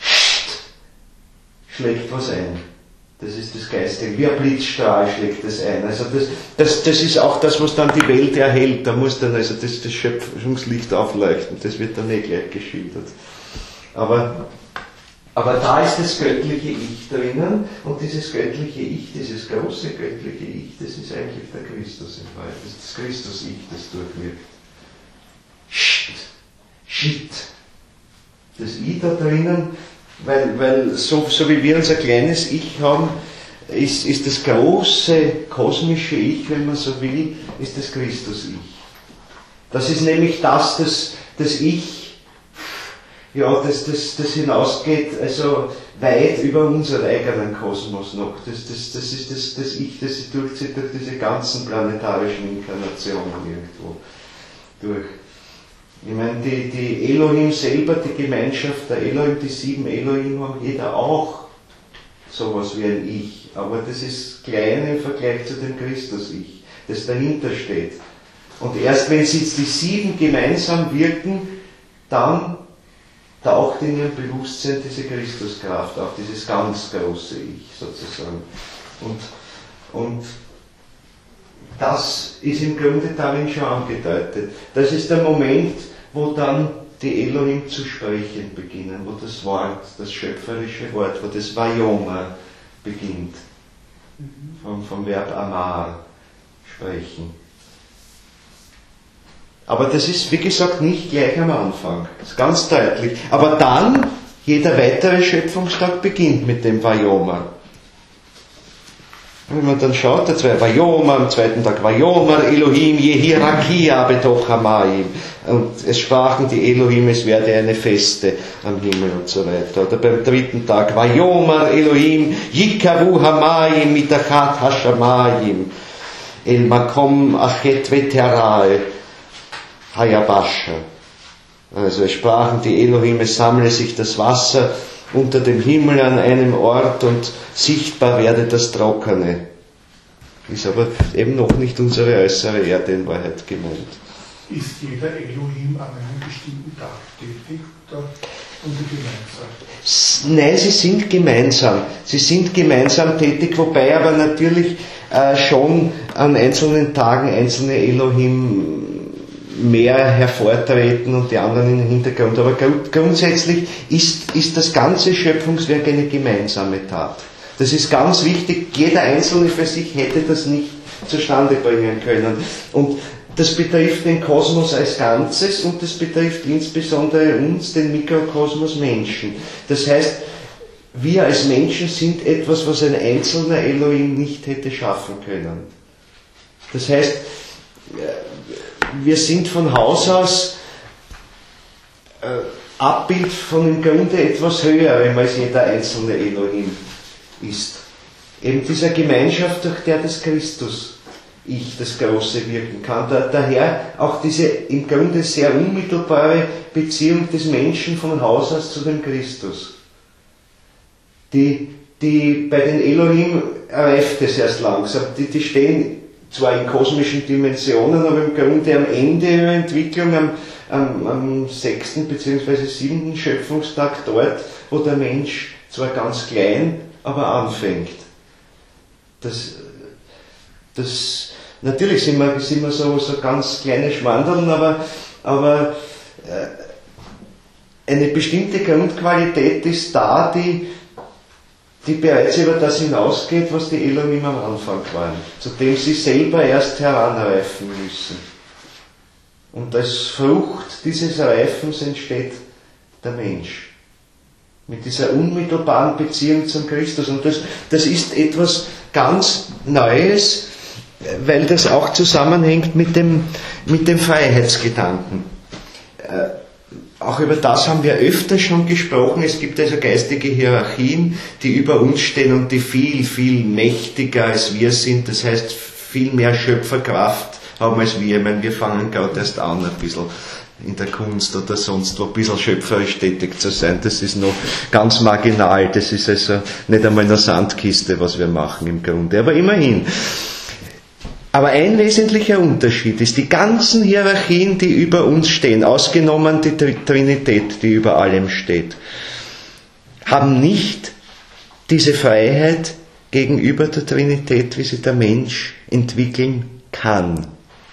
schlägt was ein. Das ist das Geistige. Wie ein Blitzstrahl schlägt das ein. Also das ist auch das, was dann die Welt erhält. Da muss dann also das Schöpfungslicht aufleuchten. Das wird dann gleich geschildert. Aber da ist das göttliche Ich drinnen und dieses göttliche Ich, dieses große göttliche Ich, das ist eigentlich der Christus in Wahrheit. Das ist das Christus-Ich, das durchwirkt. Shit. Das Ich da drinnen, weil so wie wir unser kleines Ich haben, ist das große kosmische Ich, wenn man so will, ist das Christus-Ich. Das ist nämlich das Ich, ja, das hinausgeht, also weit über unseren eigenen Kosmos noch. Das ist das Ich, das sich durchzieht durch diese ganzen planetarischen Inkarnationen irgendwo durch. Ich meine, die Elohim selber, die Gemeinschaft der Elohim, die 7 Elohim haben jeder auch sowas wie ein Ich, aber das ist klein im Vergleich zu dem Christus-Ich, das dahinter steht. Und erst wenn jetzt die 7 gemeinsam wirken, dann taucht in ihrem Bewusstsein diese Christuskraft auf, dieses ganz große Ich sozusagen. Und das ist im Grunde darin schon angedeutet. Das ist der Moment, wo dann die Elohim zu sprechen beginnen, wo das Wort, das schöpferische Wort, wo das Vayoma beginnt. Vom Verb Amar, sprechen. Aber das ist, wie gesagt, nicht gleich am Anfang. Das ist ganz deutlich. Aber dann, jeder weitere Schöpfungstag beginnt mit dem Vayoma. Wenn man dann schaut, der zweite Vayoma, am zweiten Tag Vayoma, Elohim, Yehirakia betoch Hamayim. Und es sprachen die Elohim, es werde eine Feste am Himmel und so weiter. Oder beim dritten Tag Vayoma, Elohim, Yikavu Hamayim, Mitachat Hashamayim, El Makom Achet Veterae, Hayabasha. Also es sprachen die Elohim, es sammle sich das Wasser unter dem Himmel an einem Ort und sichtbar werde das Trockene. Ist aber eben noch nicht unsere äußere Erde in Wahrheit gemeint. Ist jeder Elohim an einem bestimmten Tag tätig oder gemeinsam? Nein, sie sind gemeinsam. Sie sind gemeinsam tätig, wobei aber natürlich schon an einzelnen Tagen einzelne Elohim mehr hervortreten und die anderen in den Hintergrund. Aber grundsätzlich ist das ganze Schöpfungswerk eine gemeinsame Tat. Das ist ganz wichtig. Jeder Einzelne für sich hätte das nicht zustande bringen können. Und das betrifft den Kosmos als Ganzes und das betrifft insbesondere uns, den Mikrokosmos Menschen. Das heißt, wir als Menschen sind etwas, was ein einzelner Elohim nicht hätte schaffen können. Das heißt, wir sind von Haus aus Abbild von im Grunde etwas höherem als jeder einzelne Elohim ist. Eben dieser Gemeinschaft, durch der das Christus-Ich, das Große, wirken kann. Daher auch diese im Grunde sehr unmittelbare Beziehung des Menschen von Haus aus zu dem Christus. Die bei den Elohim reift es erst langsam. Die stehen zwar in kosmischen Dimensionen, aber im Grunde am Ende ihrer Entwicklung, am 6. bzw. 7. Schöpfungstag dort, wo der Mensch zwar ganz klein, aber anfängt. Natürlich sind wir so ganz kleine Schwandeln, aber eine bestimmte Grundqualität ist da, die bereits über das hinausgeht, was die Elohim am Anfang waren, zu dem sie selber erst heranreifen müssen. Und als Frucht dieses Reifens entsteht der Mensch. Mit dieser unmittelbaren Beziehung zum Christus. Und das ist etwas ganz Neues, weil das auch zusammenhängt mit dem Freiheitsgedanken. Auch über das haben wir öfter schon gesprochen. Es gibt also geistige Hierarchien, die über uns stehen und die viel, viel mächtiger als wir sind. Das heißt, viel mehr Schöpferkraft haben als wir. Ich meine, wir fangen gerade erst an, ein bisschen in der Kunst oder sonst wo ein bisschen schöpferisch tätig zu sein. Das ist noch ganz marginal. Das ist also nicht einmal eine Sandkiste, was wir machen im Grunde. Aber immerhin. Aber ein wesentlicher Unterschied ist, die ganzen Hierarchien, die über uns stehen, ausgenommen die Trinität, die über allem steht, haben nicht diese Freiheit gegenüber der Trinität, wie sie der Mensch entwickeln kann.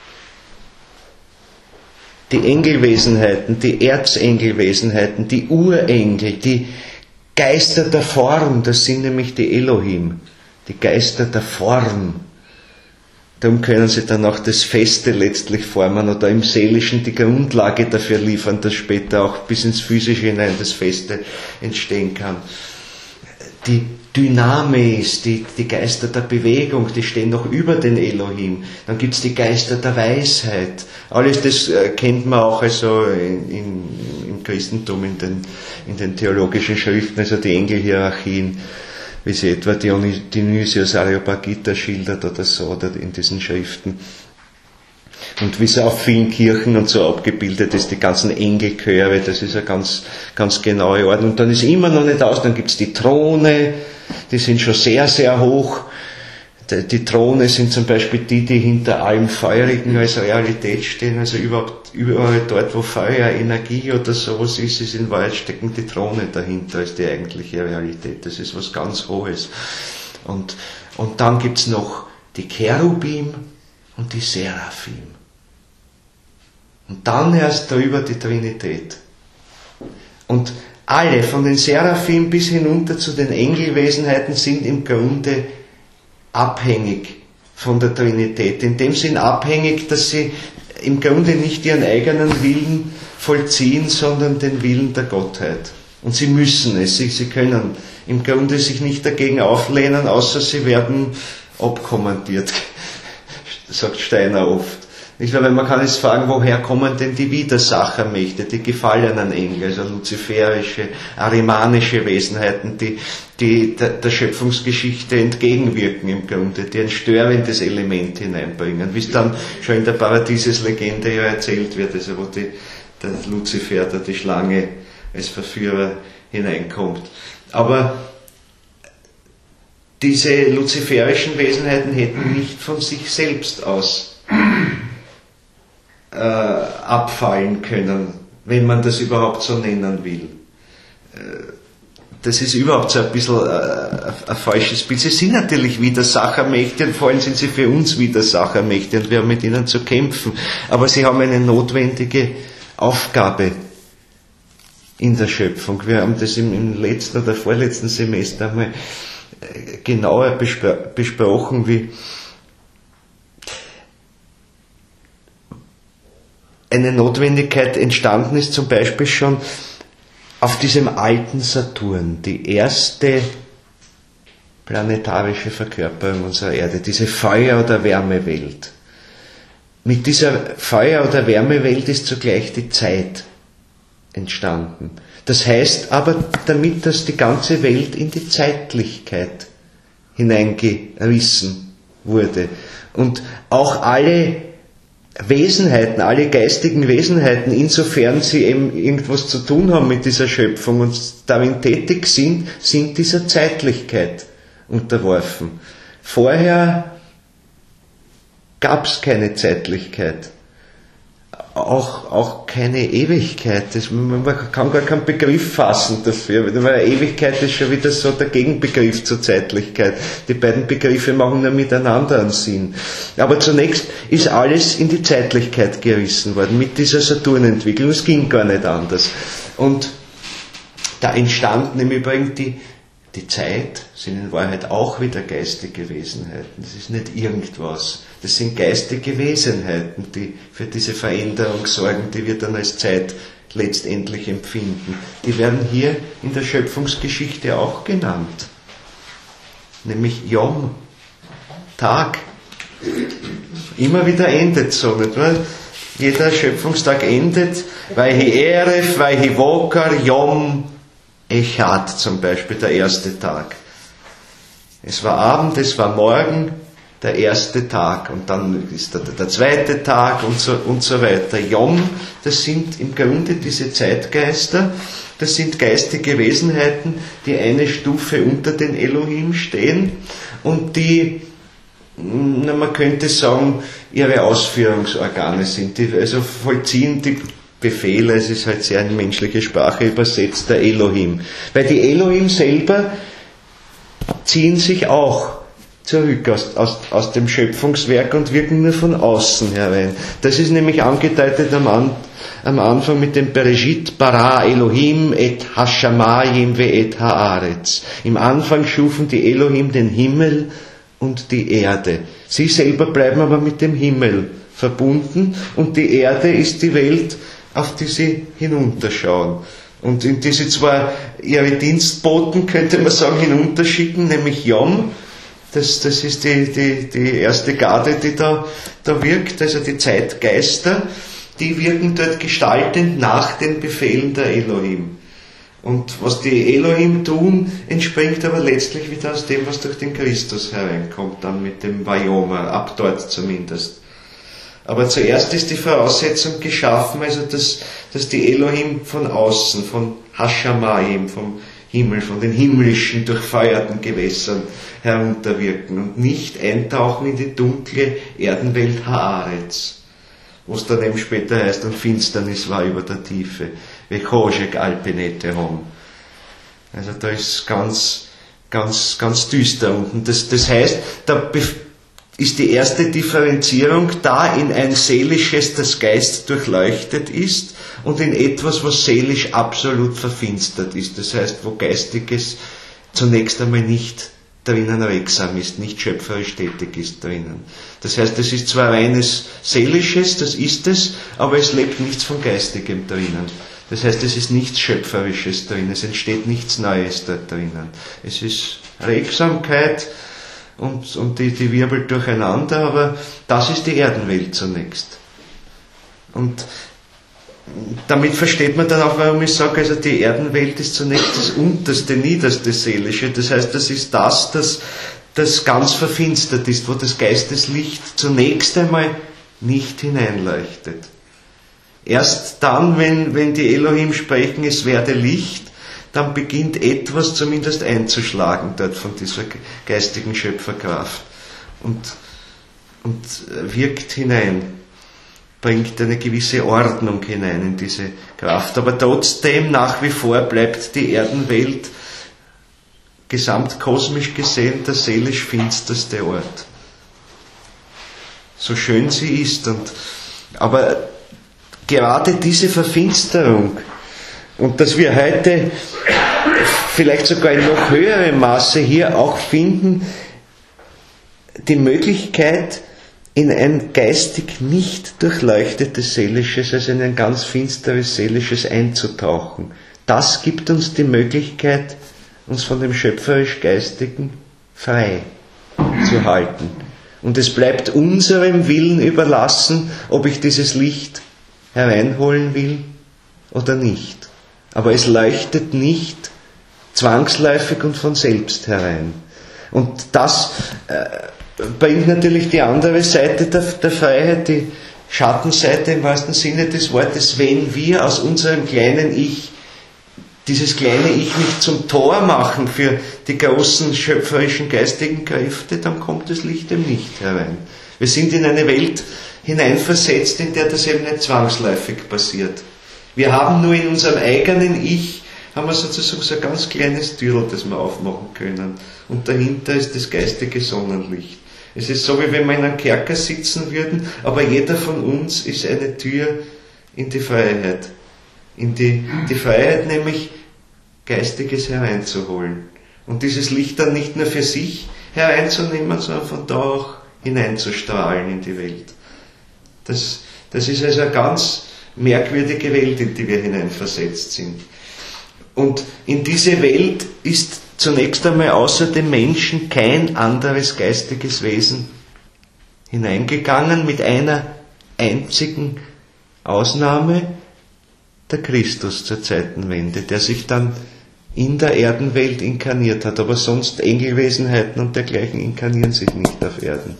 Die Engelwesenheiten, die Erzengelwesenheiten, die Urengel, die Geister der Form, das sind nämlich die Elohim, die Geister der Form. Darum können sie dann auch das Feste letztlich formen oder im Seelischen die Grundlage dafür liefern, dass später auch bis ins Physische hinein das Feste entstehen kann. Die Dynamis, die Geister der Bewegung, die stehen noch über den Elohim. Dann gibt es die Geister der Weisheit. Alles das kennt man auch also im Christentum, in den theologischen Schriften, also die Engelhierarchien, wie sie etwa Dionysius Areopagita schildert oder so, oder in diesen Schriften. Und wie es auf vielen Kirchen und so abgebildet ist, die ganzen Engelchöre, das ist eine ganz, ganz genaue Ordnung. Und dann ist immer noch nicht aus, dann gibt es die Throne, die sind schon sehr, sehr hoch. Die Throne sind zum Beispiel die hinter allem Feurigen als Realität stehen, also überall dort, wo Feuer, Energie oder sowas ist in Wahrheit stecken die Throne dahinter als die eigentliche Realität. Das ist was ganz Hohes. Und dann gibt's noch die Cherubim und die Seraphim. Und dann erst darüber die Trinität. Und alle, von den Seraphim bis hinunter zu den Engelwesenheiten, sind im Grunde abhängig von der Trinität. In dem Sinn abhängig, dass sie im Grunde nicht ihren eigenen Willen vollziehen, sondern den Willen der Gottheit. Und sie müssen es, sie können im Grunde sich nicht dagegen auflehnen, außer sie werden abkommandiert, sagt Steiner oft. Nicht, weil man kann jetzt fragen, woher kommen denn die Widersachermächte, die gefallenen Engel, also luziferische, arimanische Wesenheiten, die der Schöpfungsgeschichte entgegenwirken im Grunde, die ein störendes Element hineinbringen, wie es dann schon in der Paradieseslegende ja erzählt wird, also wo der Luzifer, da die Schlange als Verführer hineinkommt. Aber diese luziferischen Wesenheiten hätten nicht von sich selbst aus abfallen können, wenn man das überhaupt so nennen will. Das ist überhaupt so ein bisschen ein falsches Bild. Sie sind natürlich Widersachermächte und vor allem sind sie für uns Widersachermächte und wir haben mit ihnen zu kämpfen. Aber sie haben eine notwendige Aufgabe in der Schöpfung. Wir haben das im letzten oder vorletzten Semester einmal genauer besprochen, wie eine Notwendigkeit entstanden ist, zum Beispiel schon auf diesem alten Saturn, die erste planetarische Verkörperung unserer Erde, diese Feuer- oder Wärmewelt. Mit dieser Feuer- oder Wärmewelt ist zugleich die Zeit entstanden. Das heißt aber damit, dass die ganze Welt in die Zeitlichkeit hineingerissen wurde. Und auch alle Wesenheiten, alle geistigen Wesenheiten, insofern sie eben irgendwas zu tun haben mit dieser Schöpfung und darin tätig sind dieser Zeitlichkeit unterworfen. Vorher gab es keine Zeitlichkeit, auch keine Ewigkeit. Man kann gar keinen Begriff fassen dafür, weil Ewigkeit ist schon wieder so der Gegenbegriff zur Zeitlichkeit. Die beiden Begriffe machen nur miteinander einen Sinn. Aber zunächst ist alles in die Zeitlichkeit gerissen worden, mit dieser Saturnentwicklung. Es ging gar nicht anders. Und da entstanden im Übrigen die Die Zeit sind in Wahrheit auch wieder geistige Wesenheiten. Das ist nicht irgendwas. Das sind geistige Wesenheiten, die für diese Veränderung sorgen, die wir dann als Zeit letztendlich empfinden. Die werden hier in der Schöpfungsgeschichte auch genannt. Nämlich Yom, Tag. Immer wieder endet so, nicht wahr? Jeder Schöpfungstag endet, Vayhi Erev, Vayhi Vokar, Yom Echad zum Beispiel, der erste Tag. Es war Abend, es war Morgen, der erste Tag, und dann ist der zweite Tag und so weiter. Yom, das sind im Grunde diese Zeitgeister, das sind geistige Wesenheiten, die eine Stufe unter den Elohim stehen und die, man könnte sagen, ihre Ausführungsorgane sind, die also vollziehen die Befehle, es ist halt sehr in menschliche Sprache übersetzt, der Elohim. Weil die Elohim selber ziehen sich auch zurück aus dem Schöpfungswerk und wirken nur von außen herein. Das ist nämlich angedeutet am Anfang mit dem Bereshit, Bara Elohim et Hashamayim ve et Haaretz. Im Anfang schufen die Elohim den Himmel und die Erde. Sie selber bleiben aber mit dem Himmel verbunden und die Erde ist die Welt, auf die sie hinunterschauen. Und in die sie zwar ihre Dienstboten, könnte man sagen, hinunterschicken, nämlich Yom, das ist die erste Garde, die da wirkt, also die Zeitgeister, die wirken dort gestaltend nach den Befehlen der Elohim. Und was die Elohim tun, entspringt aber letztlich wieder aus dem, was durch den Christus hereinkommt, dann mit dem Vayomer, ab dort zumindest. Aber zuerst ist die Voraussetzung geschaffen, also dass die Elohim von außen, von Hashamayim, vom Himmel, von den himmlischen, durchfeuerten Gewässern herunterwirken und nicht eintauchen in die dunkle Erdenwelt Haaretz, wo es dann eben später heißt, und Finsternis war über der Tiefe, Vechoshek Alpenete Hom. Also da ist ganz düster unten. Das heißt, da ist die erste Differenzierung da in ein Seelisches, das Geist durchleuchtet ist, und in etwas, was seelisch absolut verfinstert ist. Das heißt, wo Geistiges zunächst einmal nicht drinnen regsam ist, nicht schöpferisch tätig ist drinnen. Das heißt, es ist zwar reines Seelisches, das ist es, aber es lebt nichts von Geistigem drinnen. Das heißt, es ist nichts Schöpferisches drin, es entsteht nichts Neues dort drinnen. Es ist Regsamkeit, und die wirbelt durcheinander, aber das ist die Erdenwelt zunächst. Und damit versteht man dann auch, warum ich sage, also die Erdenwelt ist zunächst das unterste, niederste Seelische. Das heißt, das ist das ganz verfinstert ist, wo das Geisteslicht zunächst einmal nicht hineinleuchtet. Erst dann, wenn die Elohim sprechen, es werde Licht, dann beginnt etwas zumindest einzuschlagen dort von dieser geistigen Schöpferkraft und wirkt hinein, bringt eine gewisse Ordnung hinein in diese Kraft. Aber trotzdem, nach wie vor bleibt die Erdenwelt gesamtkosmisch gesehen der seelisch finsterste Ort. So schön sie ist. Aber gerade diese Verfinsterung, und dass wir heute vielleicht sogar in noch höherem Maße hier auch finden, die Möglichkeit, in ein geistig nicht durchleuchtetes Seelisches, also in ein ganz finsteres Seelisches einzutauchen. Das gibt uns die Möglichkeit, uns von dem schöpferisch-geistigen frei zu halten. Und es bleibt unserem Willen überlassen, ob ich dieses Licht hereinholen will oder nicht. Aber es leuchtet nicht zwangsläufig und von selbst herein. Und das bringt natürlich die andere Seite der Freiheit, die Schattenseite im wahrsten Sinne des Wortes. Wenn wir aus unserem kleinen Ich, dieses kleine Ich nicht zum Tor machen für die großen schöpferischen geistigen Kräfte, dann kommt das Licht eben nicht herein. Wir sind in eine Welt hineinversetzt, in der das eben nicht zwangsläufig passiert. Wir haben nur in unserem eigenen Ich, haben wir sozusagen so ein ganz kleines Türl, das wir aufmachen können. Und dahinter ist das geistige Sonnenlicht. Es ist so, wie wenn wir in einem Kerker sitzen würden, aber jeder von uns ist eine Tür in die Freiheit. In die Freiheit nämlich, Geistiges hereinzuholen. Und dieses Licht dann nicht nur für sich hereinzunehmen, sondern von da auch hineinzustrahlen in die Welt. Das ist also eine ganz merkwürdige Welt, in die wir hineinversetzt sind. Und in diese Welt ist zunächst einmal außer dem Menschen kein anderes geistiges Wesen hineingegangen, mit einer einzigen Ausnahme, der Christus zur Zeitenwende, der sich dann in der Erdenwelt inkarniert hat, aber sonst Engelwesenheiten und dergleichen inkarnieren sich nicht auf Erden.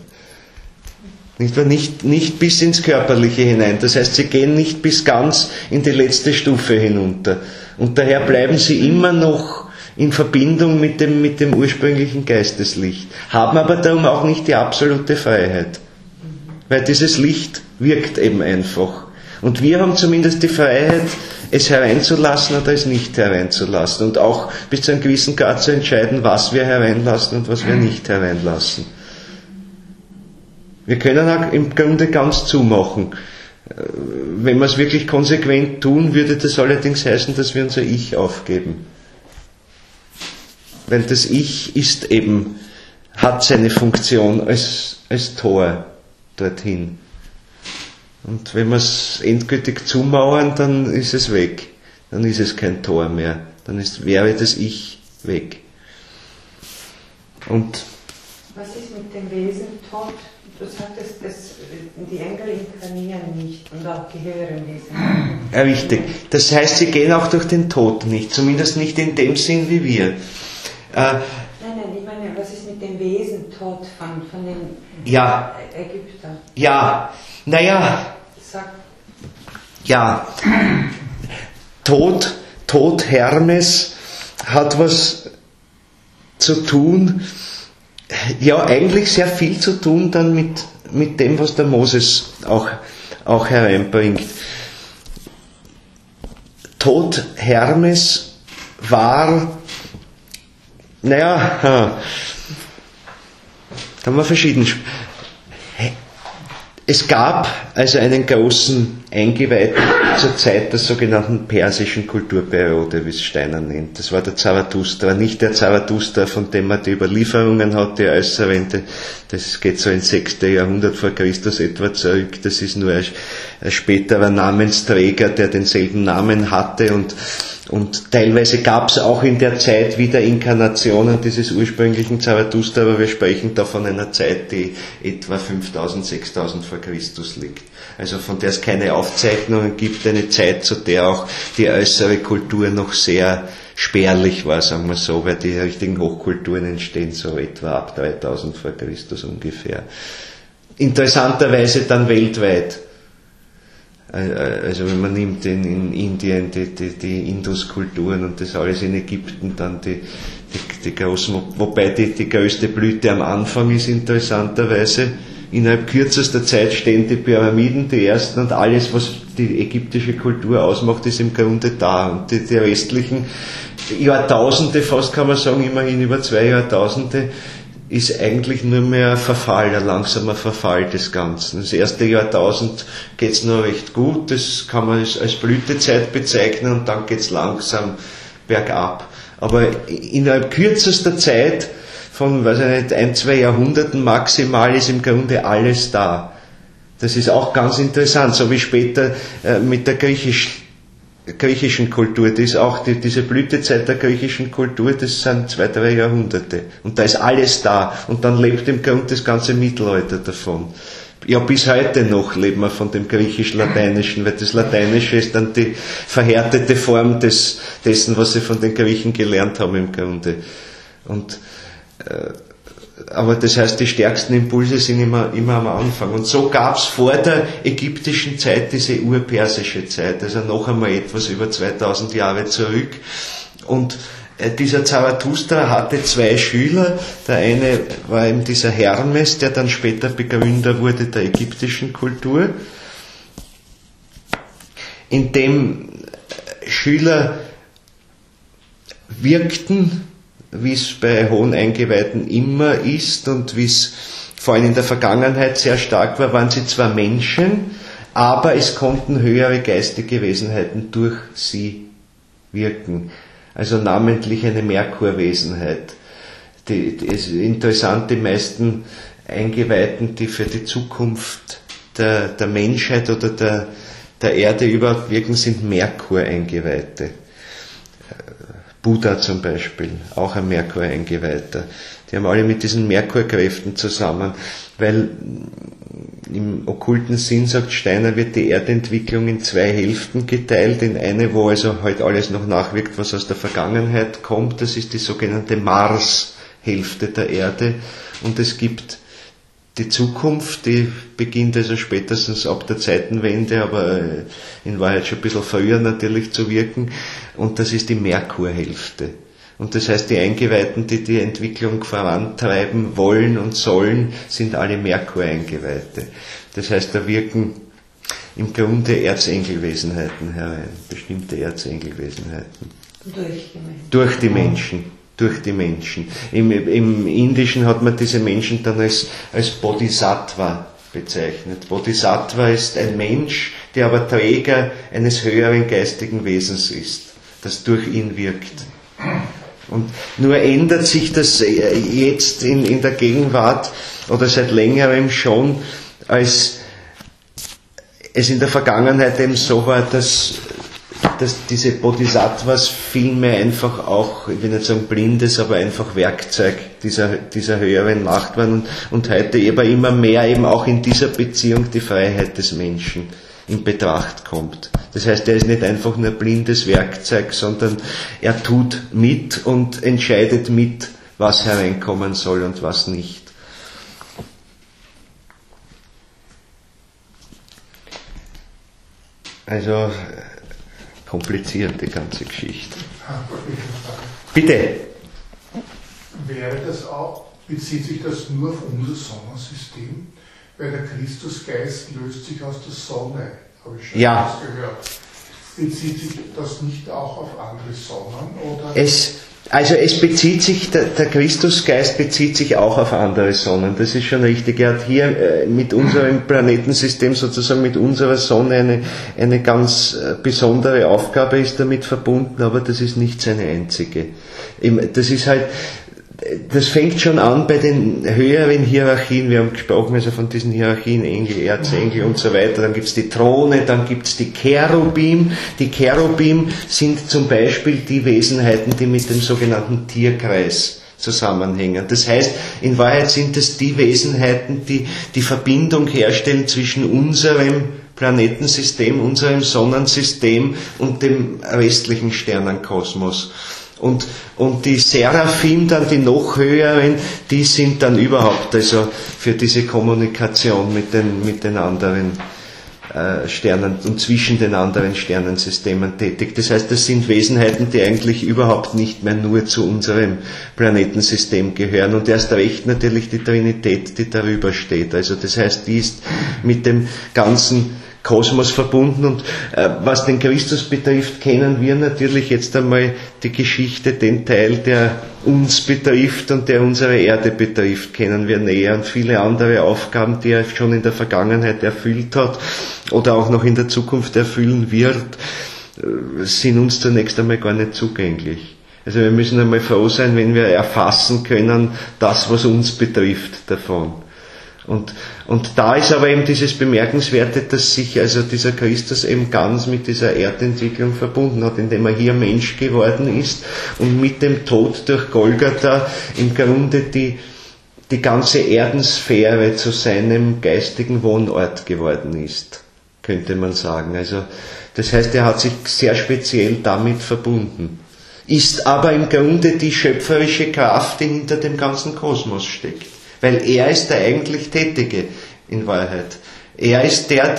Nicht bis ins Körperliche hinein, das heißt, sie gehen nicht bis ganz in die letzte Stufe hinunter. Und daher bleiben sie immer noch in Verbindung mit dem ursprünglichen Geisteslicht, haben aber darum auch nicht die absolute Freiheit. Weil dieses Licht wirkt eben einfach. Und wir haben zumindest die Freiheit, es hereinzulassen oder es nicht hereinzulassen. Und auch bis zu einem gewissen Grad zu entscheiden, was wir hereinlassen und was wir nicht hereinlassen. Wir können auch im Grunde ganz zumachen. Wenn wir es wirklich konsequent tun, würde das allerdings heißen, dass wir unser Ich aufgeben. Weil das Ich hat seine Funktion als Tor dorthin. Und wenn wir es endgültig zumauern, dann ist es weg. Dann ist es kein Tor mehr. Dann wäre das Ich weg. Und was ist mit dem Wesen Tod? Du sagtest, die Engel inkarnieren nicht und auch die höheren Wesen. Ja, richtig. Das heißt, sie gehen auch durch den Tod nicht. Zumindest nicht in dem Sinn wie wir. Nein, ich meine, was ist mit dem Wesen Tod von den Ägyptern? Ja, naja. Sag. Ja. Tod Hermes hat was zu tun, ja, eigentlich sehr viel zu tun dann mit dem, was der Moses auch hereinbringt. Tod Hermes war, da haben wir verschieden. Es gab also einen großen Eingeweihten zur Zeit der sogenannten persischen Kulturperiode, wie es Steiner nennt. Das war der Zarathustra, nicht der Zarathustra, von dem man die Überlieferungen hat, die Äußerwende. Das geht so ins 6. Jahrhundert vor Christus etwa zurück. Das ist nur ein späterer Namensträger, der denselben Namen hatte und teilweise gab es auch in der Zeit wieder Inkarnationen dieses ursprünglichen Zarathustra, aber wir sprechen da von einer Zeit, die etwa 5000, 6000 vor Christus liegt. Also von der es keine Aufzeichnungen gibt, eine Zeit, zu der auch die äußere Kultur noch sehr spärlich war, sagen wir so, weil die richtigen Hochkulturen entstehen so etwa ab 3000 vor Christus ungefähr. Interessanterweise dann weltweit. Also wenn man nimmt in Indien die Induskulturen und das alles in Ägypten, dann die großen, wobei die größte Blüte am Anfang ist interessanterweise. Innerhalb kürzester Zeit stehen die Pyramiden, die ersten, und alles, was die ägyptische Kultur ausmacht, ist im Grunde da. Und die restlichen Jahrtausende, fast kann man sagen, immerhin über 2 Jahrtausende, ist eigentlich nur mehr Verfall, ein langsamer Verfall des Ganzen. Das erste Jahrtausend geht's noch recht gut, das kann man als Blütezeit bezeichnen, und dann geht's langsam bergab. Aber innerhalb kürzester Zeit, von, 1-2 Jahrhunderten maximal, ist im Grunde alles da. Das ist auch ganz interessant, so wie später mit der griechischen Kultur, das ist auch diese Blütezeit der griechischen Kultur, das sind 2-3 Jahrhunderte. Und da ist alles da. Und dann lebt im Grunde das ganze Mittelalter davon. Ja, bis heute noch leben wir von dem Griechisch-Lateinischen, weil das Lateinische ist dann die verhärtete Form dessen, was sie von den Griechen gelernt haben im Grunde. Aber das heißt, die stärksten Impulse sind immer am Anfang. Und so gab es vor der ägyptischen Zeit diese urpersische Zeit, also noch einmal etwas über 2000 Jahre zurück. Und dieser Zarathustra hatte 2 Schüler. Der eine war eben dieser Hermes, der dann später Begründer wurde der ägyptischen Kultur, in dem Schüler wirkten, wie es bei hohen Eingeweihten immer ist und wie es vor allem in der Vergangenheit sehr stark war, waren sie zwar Menschen, aber es konnten höhere geistige Wesenheiten durch sie wirken. Also namentlich eine Merkurwesenheit. es ist interessant, die meisten Eingeweihten, die für die Zukunft der Menschheit oder der Erde überhaupt wirken, sind Merkur-Eingeweihte. Buddha zum Beispiel, auch ein Merkur-Eingeweihter. Die haben alle mit diesen Merkurkräften zusammen, weil im okkulten Sinn, sagt Steiner, wird die Erdentwicklung in 2 Hälften geteilt. In eine, wo also halt alles noch nachwirkt, was aus der Vergangenheit kommt. Das ist die sogenannte Mars-Hälfte der Erde. Und es gibt die Zukunft, die beginnt also spätestens ab der Zeitenwende, aber in Wahrheit schon ein bisschen früher natürlich zu wirken. Und das ist die Merkur-Hälfte. Und das heißt, die Eingeweihten, die die Entwicklung vorantreiben wollen und sollen, sind alle Merkur-Eingeweihte. Das heißt, da wirken im Grunde Erzengelwesenheiten herein, bestimmte Erzengelwesenheiten. Durch die Menschen. Durch die Menschen. Im Indischen hat man diese Menschen dann als Bodhisattva bezeichnet. Bodhisattva ist ein Mensch, der aber Träger eines höheren geistigen Wesens ist, das durch ihn wirkt. Und nur ändert sich das jetzt in der Gegenwart oder seit längerem schon, als es in der Vergangenheit eben so war, dass diese Bodhisattvas vielmehr einfach auch, ich will nicht sagen blindes, aber einfach Werkzeug dieser höheren Macht waren und heute eben immer mehr eben auch in dieser Beziehung die Freiheit des Menschen in Betracht kommt. Das heißt, er ist nicht einfach nur blindes Werkzeug, sondern er tut mit und entscheidet mit, was hereinkommen soll und was nicht. Also kompliziert, die ganze Geschichte. Bitte. Wäre das auch, bezieht sich das nur auf unser Sonnensystem? Weil der Christusgeist löst sich aus der Sonne, habe ich schon gehört. Bezieht sich das nicht auch auf andere Sonnen? Oder? Es bezieht sich, der Christusgeist bezieht sich auch auf andere Sonnen, das ist schon richtig. Er hat hier mit unserem Planetensystem, sozusagen mit unserer Sonne, eine ganz besondere Aufgabe ist damit verbunden, aber das ist nicht seine einzige. Das fängt schon an bei den höheren Hierarchien, wir haben gesprochen also von diesen Hierarchien, Engel, Erzengel und so weiter, dann gibt's die Throne, dann gibt's die Cherubim. Die Cherubim sind zum Beispiel die Wesenheiten, die mit dem sogenannten Tierkreis zusammenhängen. Das heißt, in Wahrheit sind es die Wesenheiten, die die Verbindung herstellen zwischen unserem Planetensystem, unserem Sonnensystem und dem restlichen Sternenkosmos. Und die Seraphim, dann die noch höheren, die sind dann überhaupt also für diese Kommunikation mit den anderen Sternen und zwischen den anderen Sternensystemen tätig. Das heißt, das sind Wesenheiten, die eigentlich überhaupt nicht mehr nur zu unserem Planetensystem gehören und erst recht natürlich die Trinität, die darüber steht. Also das heißt, die ist mit dem ganzen Kosmos verbunden und was den Christus betrifft, kennen wir natürlich jetzt einmal die Geschichte, den Teil, der uns betrifft und der unsere Erde betrifft, kennen wir näher und viele andere Aufgaben, die er schon in der Vergangenheit erfüllt hat oder auch noch in der Zukunft erfüllen wird, sind uns zunächst einmal gar nicht zugänglich. Also wir müssen einmal froh sein, wenn wir erfassen können, das, was uns betrifft davon. Und da ist aber eben dieses Bemerkenswerte, dass sich also dieser Christus eben ganz mit dieser Erdentwicklung verbunden hat, indem er hier Mensch geworden ist und mit dem Tod durch Golgatha im Grunde die ganze Erdensphäre zu seinem geistigen Wohnort geworden ist, könnte man sagen. Also das heißt, er hat sich sehr speziell damit verbunden, ist aber im Grunde die schöpferische Kraft, die hinter dem ganzen Kosmos steckt. Weil er ist der eigentlich Tätige in Wahrheit. Er ist der,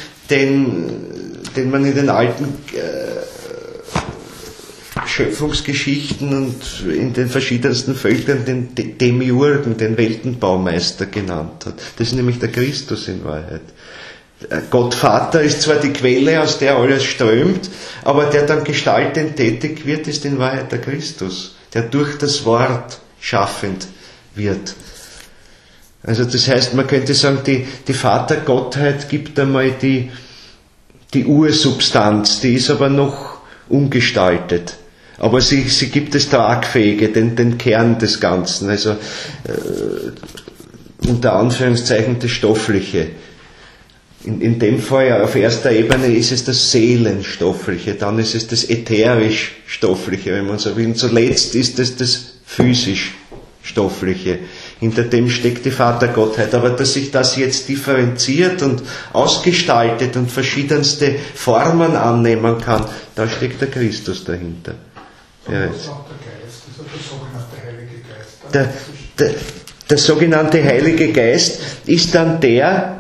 den man in den alten Schöpfungsgeschichten und in den verschiedensten Völkern den Demiurgen, den Weltenbaumeister genannt hat. Das ist nämlich der Christus in Wahrheit. Gott Vater ist zwar die Quelle, aus der alles strömt, aber der dann gestaltend tätig wird, ist in Wahrheit der Christus, der durch das Wort schaffend wird. Also das heißt, man könnte sagen, die Vatergottheit gibt einmal die Ursubstanz, die ist aber noch ungestaltet. Aber sie gibt das Tragfähige, den Kern des Ganzen, also unter Anführungszeichen das Stoffliche. In dem Fall auf erster Ebene ist es das Seelenstoffliche, dann ist es das ätherisch-stoffliche, wenn man so will. Und zuletzt ist es das physisch-stoffliche. Hinter dem steckt die Vatergottheit. Aber dass sich das jetzt differenziert und ausgestaltet und verschiedenste Formen annehmen kann, da steckt der Christus dahinter. Ja. Was ist auch der Geist, das ist der sogenannte Heilige Geist. Der sogenannte Heilige Geist ist dann der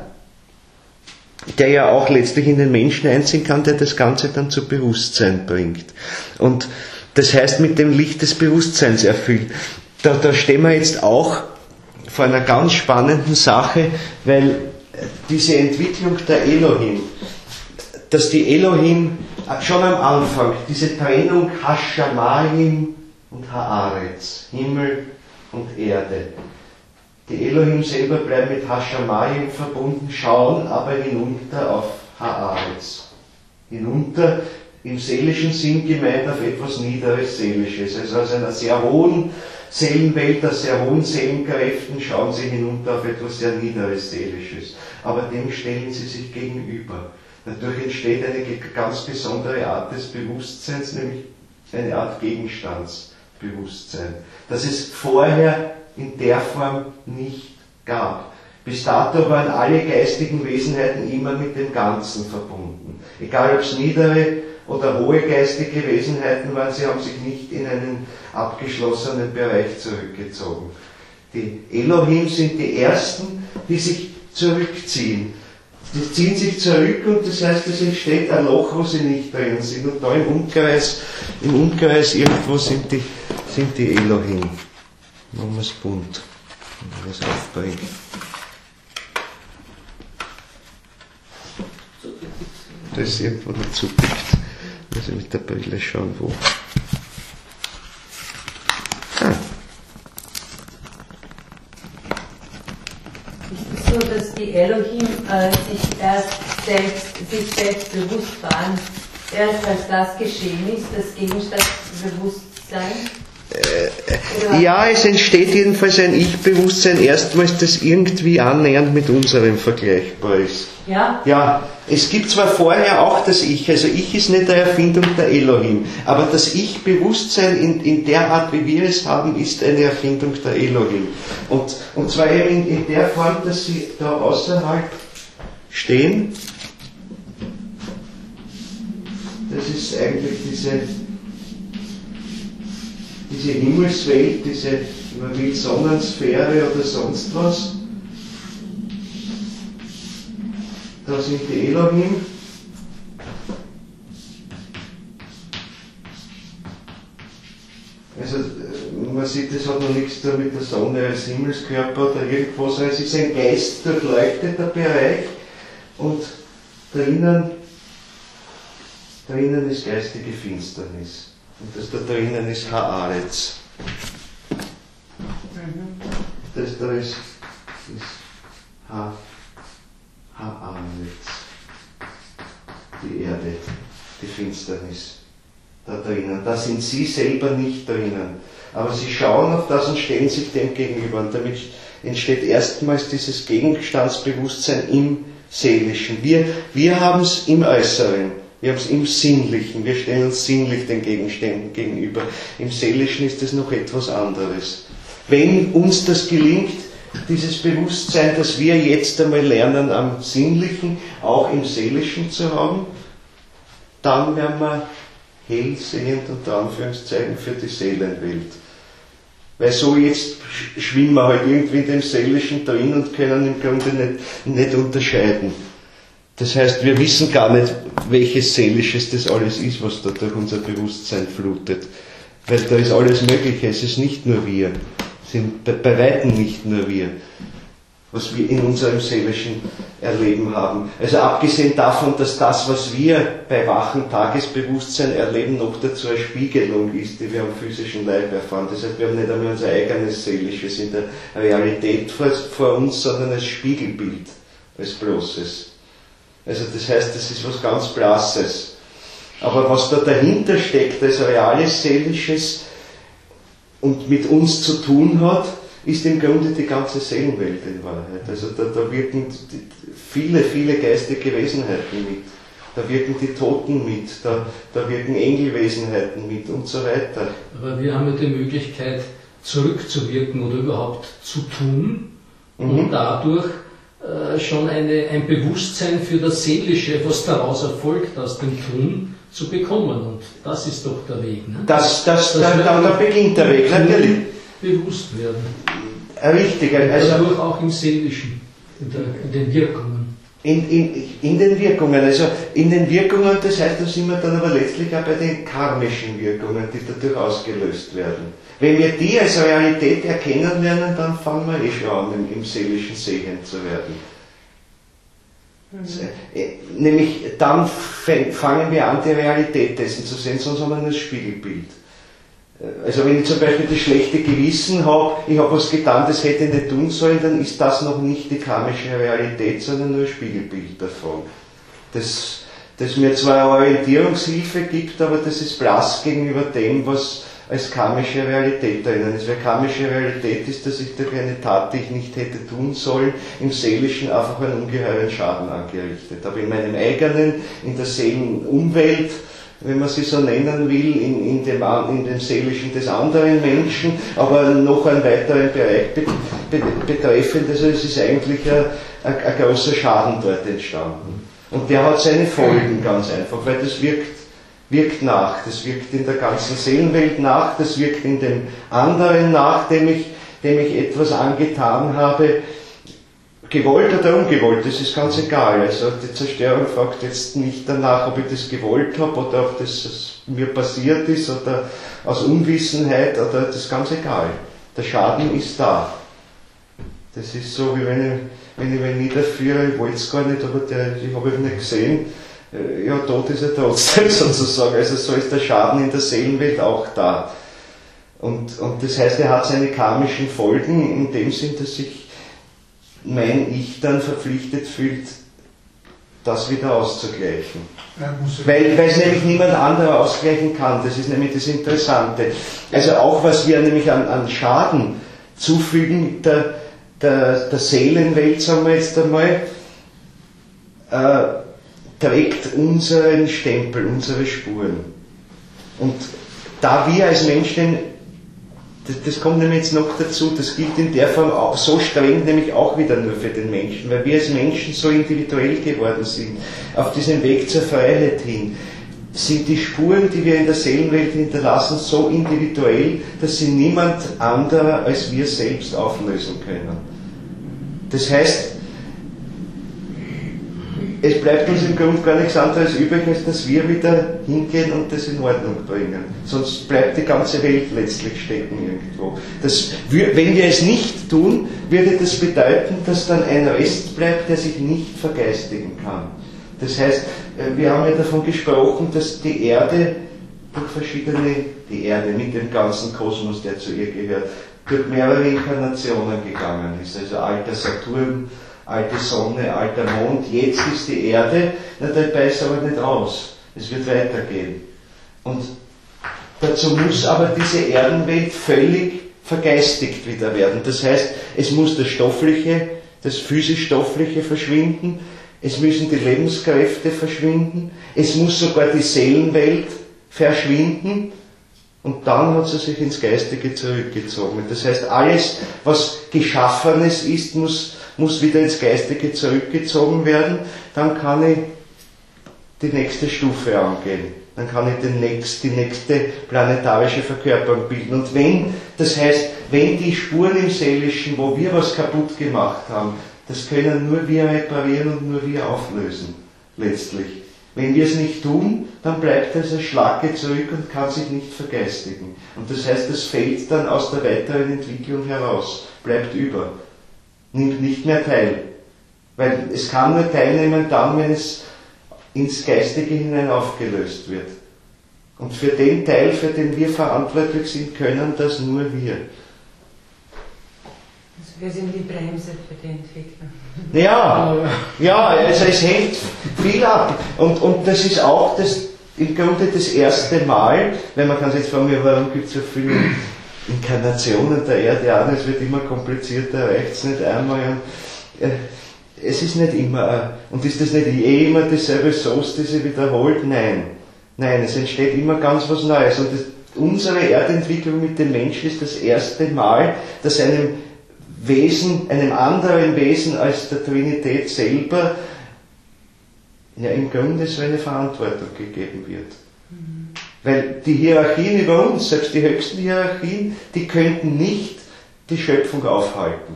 ja auch letztlich in den Menschen einziehen kann, der das Ganze dann zu Bewusstsein bringt. Und das heißt, mit dem Licht des Bewusstseins erfüllt. Da stehen wir jetzt auch vor einer ganz spannenden Sache, weil diese Entwicklung der Elohim, dass die Elohim schon am Anfang, diese Trennung Hashamayim und Haaretz, Himmel und Erde, die Elohim selber bleiben mit Hashamayim verbunden, schauen aber hinunter auf Haaretz. Hinunter im seelischen Sinn gemeint auf etwas Niederes Seelisches. Also aus einer sehr hohen Seelenwelt, aus sehr hohen Seelenkräften schauen sie hinunter auf etwas sehr Niederes Seelisches. Aber dem stellen sie sich gegenüber. Dadurch entsteht eine ganz besondere Art des Bewusstseins, nämlich eine Art Gegenstandsbewusstsein, das es vorher in der Form nicht gab. Bis dato waren alle geistigen Wesenheiten immer mit dem Ganzen verbunden. Egal ob es niedere oder hohe geistige Wesenheiten waren, sie haben sich nicht in einen abgeschlossenen Bereich zurückgezogen. Die Elohim sind die Ersten, die sich zurückziehen. Die ziehen sich zurück und das heißt, es entsteht ein Loch, wo sie nicht drin sind. Und da im Umkreis irgendwo sind die Elohim. Machen wir es bunt, wenn wir es aufbringen. Das ist irgendwo dazu gibt. Muss ich mit der Brille schauen, wo. Ist es so, dass die Elohim sich selbst bewusst waren, erst als das geschehen ist, das Gegenstandsbewusstsein? Ja, es entsteht jedenfalls ein Ich-Bewusstsein erstmals, das irgendwie annähernd mit unserem vergleichbar ist. Ja? Ja, es gibt zwar vorher auch das Ich, also Ich ist nicht eine Erfindung der Elohim, aber das Ich-Bewusstsein in der Art, wie wir es haben, ist eine Erfindung der Elohim. Und zwar eben in der Form, dass sie da außerhalb stehen. Das ist eigentlich diese Himmelswelt, diese man will Sonnensphäre oder sonst was. Da sind die Elohim. Also man sieht, das hat noch nichts da mit der Sonne als Himmelskörper oder irgendwas, sondern es ist ein geistdurchleuchteter Bereich und drinnen ist geistige Finsternis. Und das da drinnen ist Haaretz. Das da ist Haaretz. Die Erde, die Finsternis. Da drinnen. Da sind sie selber nicht drinnen. Aber sie schauen auf das und stellen sich dem gegenüber. Und damit entsteht erstmals dieses Gegenstandsbewusstsein im Seelischen. Wir haben es im Äußeren. Wir haben es im Sinnlichen, wir stellen uns sinnlich den Gegenständen gegenüber. Im Seelischen ist es noch etwas anderes. Wenn uns das gelingt, dieses Bewusstsein, das wir jetzt einmal lernen am Sinnlichen, auch im Seelischen zu haben, dann werden wir hellsehend unter Anführungszeichen für die Seelenwelt. Weil so jetzt schwimmen wir halt irgendwie in dem Seelischen drin und können im Grunde nicht unterscheiden. Das heißt, wir wissen gar nicht, welches Seelisches das alles ist, was da durch unser Bewusstsein flutet. Weil da ist alles Mögliche, es ist nicht nur wir, es sind bei weitem nicht nur wir, was wir in unserem seelischen Erleben haben. Also abgesehen davon, dass das, was wir bei wachem Tagesbewusstsein erleben, noch dazu eine Spiegelung ist, die wir am physischen Leib erfahren. Das heißt, wir haben nicht einmal unser eigenes Seelisches in der Realität vor uns, sondern als Spiegelbild, als bloßes. Also das heißt, das ist was ganz Blasses. Aber was da dahinter steckt, als reales Seelisches und mit uns zu tun hat, ist im Grunde die ganze Seelenwelt in Wahrheit. Also da wirken viele, viele geistige Wesenheiten mit. Da wirken die Toten mit, da wirken Engelwesenheiten mit und so weiter. Aber wir haben ja die Möglichkeit, zurückzuwirken oder überhaupt zu tun und dadurch schon ein Bewusstsein für das Seelische, was daraus erfolgt, aus dem Tun, zu bekommen. Und das ist doch der Weg. Ne? Da beginnt der Weg, natürlich. Bewusst werden. Richtig. Also dadurch auch im Seelischen, in den Wirkungen. In den Wirkungen, also in den Wirkungen, das heißt, da sind wir dann aber letztlich auch bei den karmischen Wirkungen, die dadurch ausgelöst werden. Wenn wir die als Realität erkennen lernen, dann fangen wir schon an, im seelischen Sehen zu werden. Nämlich dann fangen wir an, die Realität dessen zu sehen, sonst haben wir nur das Spiegelbild. Also wenn ich zum Beispiel das schlechte Gewissen habe, ich habe was getan, das hätte ich nicht tun sollen, dann ist das noch nicht die karmische Realität, sondern nur ein Spiegelbild davon. Das mir zwar eine Orientierungshilfe gibt, aber das ist blass gegenüber dem, was als karmische Realität drinnen ist. Weil karmische Realität ist, dass ich durch eine Tat, die ich nicht hätte tun sollen, im Seelischen einfach einen ungeheuren Schaden angerichtet habe. In meinem eigenen, in der Seelenumwelt, wenn man sie so nennen will, in dem Seelischen des anderen Menschen, aber noch einen weiteren Bereich betreffend. Also es ist eigentlich ein großer Schaden dort entstanden. Und der hat seine Folgen ganz einfach, weil das wirkt nach. Das wirkt in der ganzen Seelenwelt nach, das wirkt in dem anderen nach, dem ich etwas angetan habe, gewollt oder ungewollt, das ist ganz egal. Also die Zerstörung fragt jetzt nicht danach, ob ich das gewollt habe oder ob das mir passiert ist oder aus Unwissenheit, oder das ist ganz egal. Der Schaden ist da. Das ist so, wie wenn ich mich niederführe, ich wollte es gar nicht, aber ich habe ihn nicht gesehen. Ja, tot ist er trotzdem sozusagen. Also so ist der Schaden in der Seelenwelt auch da. Und das heißt, er hat seine karmischen Folgen in dem Sinn, dass sich mein Ich dann verpflichtet fühlt, das wieder auszugleichen. Weil es nämlich niemand anderer ausgleichen kann. Das ist nämlich das Interessante. Also auch was wir nämlich an Schaden zufügen der Seelenwelt, sagen wir jetzt einmal, trägt unseren Stempel, unsere Spuren. Und da wir als Menschen, das kommt nämlich jetzt noch dazu, das gilt in der Form auch so streng, nämlich auch wieder nur für den Menschen, weil wir als Menschen so individuell geworden sind, auf diesem Weg zur Freiheit hin, sind die Spuren, die wir in der Seelenwelt hinterlassen, so individuell, dass sie niemand anderer als wir selbst auflösen können. Das heißt, es bleibt uns im Grunde gar nichts anderes übrig, als dass wir wieder hingehen und das in Ordnung bringen. Sonst bleibt die ganze Welt letztlich stecken irgendwo. Wenn wir es nicht tun, würde das bedeuten, dass dann ein Rest bleibt, der sich nicht vergeistigen kann. Das heißt, wir haben ja davon gesprochen, dass die Erde die Erde mit dem ganzen Kosmos, der zu ihr gehört, durch mehrere Inkarnationen gegangen ist. Also alter Saturn, alte Sonne, alter Mond, jetzt ist die Erde, dabei ist aber nicht aus. Es wird weitergehen. Und dazu muss aber diese Erdenwelt völlig vergeistigt wieder werden. Das heißt, es muss das Stoffliche, das physisch-stoffliche verschwinden, es müssen die Lebenskräfte verschwinden, es muss sogar die Seelenwelt verschwinden, und dann hat sie sich ins Geistige zurückgezogen. Das heißt, alles, was Geschaffenes ist, muss wieder ins Geistige zurückgezogen werden, dann kann ich die nächste Stufe angehen. Dann kann ich die nächste planetarische Verkörperung bilden. Und wenn die Spuren im Seelischen, wo wir was kaputt gemacht haben, das können nur wir reparieren und nur wir auflösen, letztlich. Wenn wir es nicht tun, dann bleibt es eine Schlacke zurück und kann sich nicht vergeistigen. Und das heißt, es fällt dann aus der weiteren Entwicklung heraus, bleibt über, nimmt nicht mehr teil. Weil es kann nur teilnehmen dann, wenn es ins Geistige hinein aufgelöst wird. Und für den Teil, für den wir verantwortlich sind, können das nur wir. Also wir sind die Bremse für die Entwicklung. Ja, also es hängt viel ab. Und das ist auch im Grunde das erste Mal, weil man kann sich jetzt fragen, warum gibt es so viele Inkarnationen der Erde an, es wird immer komplizierter, reicht es nicht einmal. Es ist nicht immer, und ist das nicht immer dieselbe Sauce, die sich wiederholt? Nein. Nein, es entsteht immer ganz was Neues. Und unsere Erdentwicklung mit dem Menschen ist das erste Mal, dass einem Wesen, einem anderen Wesen als der Trinität selber, ja im Grunde so eine Verantwortung gegeben wird. Weil die Hierarchien über uns, selbst die höchsten Hierarchien, die könnten nicht die Schöpfung aufhalten.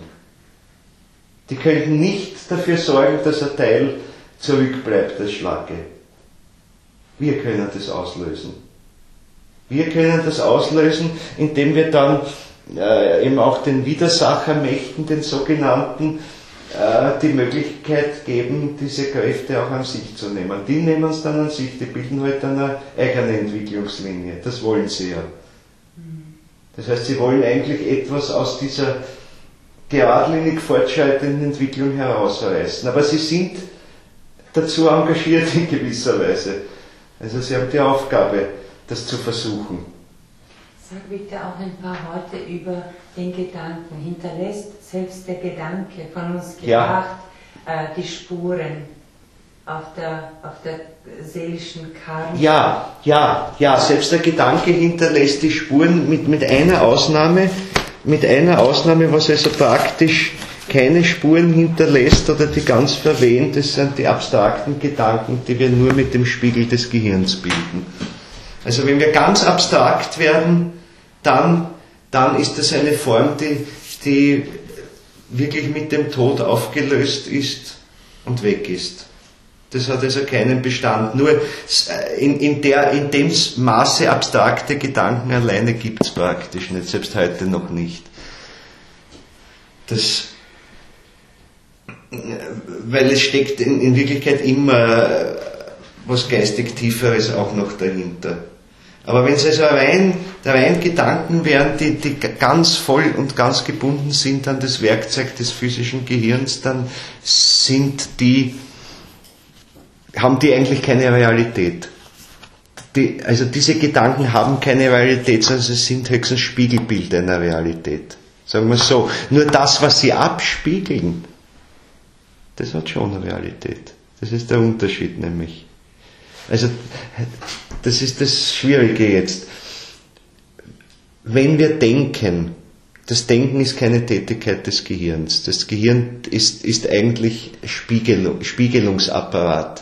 Die könnten nicht dafür sorgen, dass ein Teil zurückbleibt als Schlacke. Wir können das auslösen. Wir können das auslösen, indem wir dann eben auch den Widersachermächten, den sogenannten, die Möglichkeit geben, diese Kräfte auch an sich zu nehmen. Die nehmen es dann an sich, die bilden halt eine eigene Entwicklungslinie. Das wollen sie ja. Das heißt, sie wollen eigentlich etwas aus dieser geradlinig fortschreitenden Entwicklung herausreißen. Aber sie sind dazu engagiert in gewisser Weise. Also sie haben die Aufgabe, das zu versuchen. Sag bitte auch ein paar Worte über den Gedanken. Hinterlässt selbst der Gedanke von uns gebracht die Spuren auf der seelischen Karte? Ja, selbst der Gedanke hinterlässt die Spuren mit einer Ausnahme, was also praktisch keine Spuren hinterlässt oder die ganz verwehnt, das sind die abstrakten Gedanken, die wir nur mit dem Spiegel des Gehirns bilden. Also wenn wir ganz abstrakt werden, dann ist das eine Form, die wirklich mit dem Tod aufgelöst ist und weg ist. Das hat also keinen Bestand. Nur in dem Maße abstrakte Gedanken alleine gibt es praktisch nicht, selbst heute noch nicht. Weil es steckt in Wirklichkeit immer was geistig Tieferes auch noch dahinter. Aber wenn es also rein Gedanken wären, die ganz voll und ganz gebunden sind an das Werkzeug des physischen Gehirns, dann haben die eigentlich keine Realität. Also diese Gedanken haben keine Realität, sondern sie sind höchstens Spiegelbilder einer Realität. Sagen wir es so. Nur das, was sie abspiegeln, das hat schon eine Realität. Das ist der Unterschied nämlich. Also, das ist das Schwierige jetzt. Wenn wir denken, das Denken ist keine Tätigkeit des Gehirns. Das Gehirn ist eigentlich Spiegelungsapparat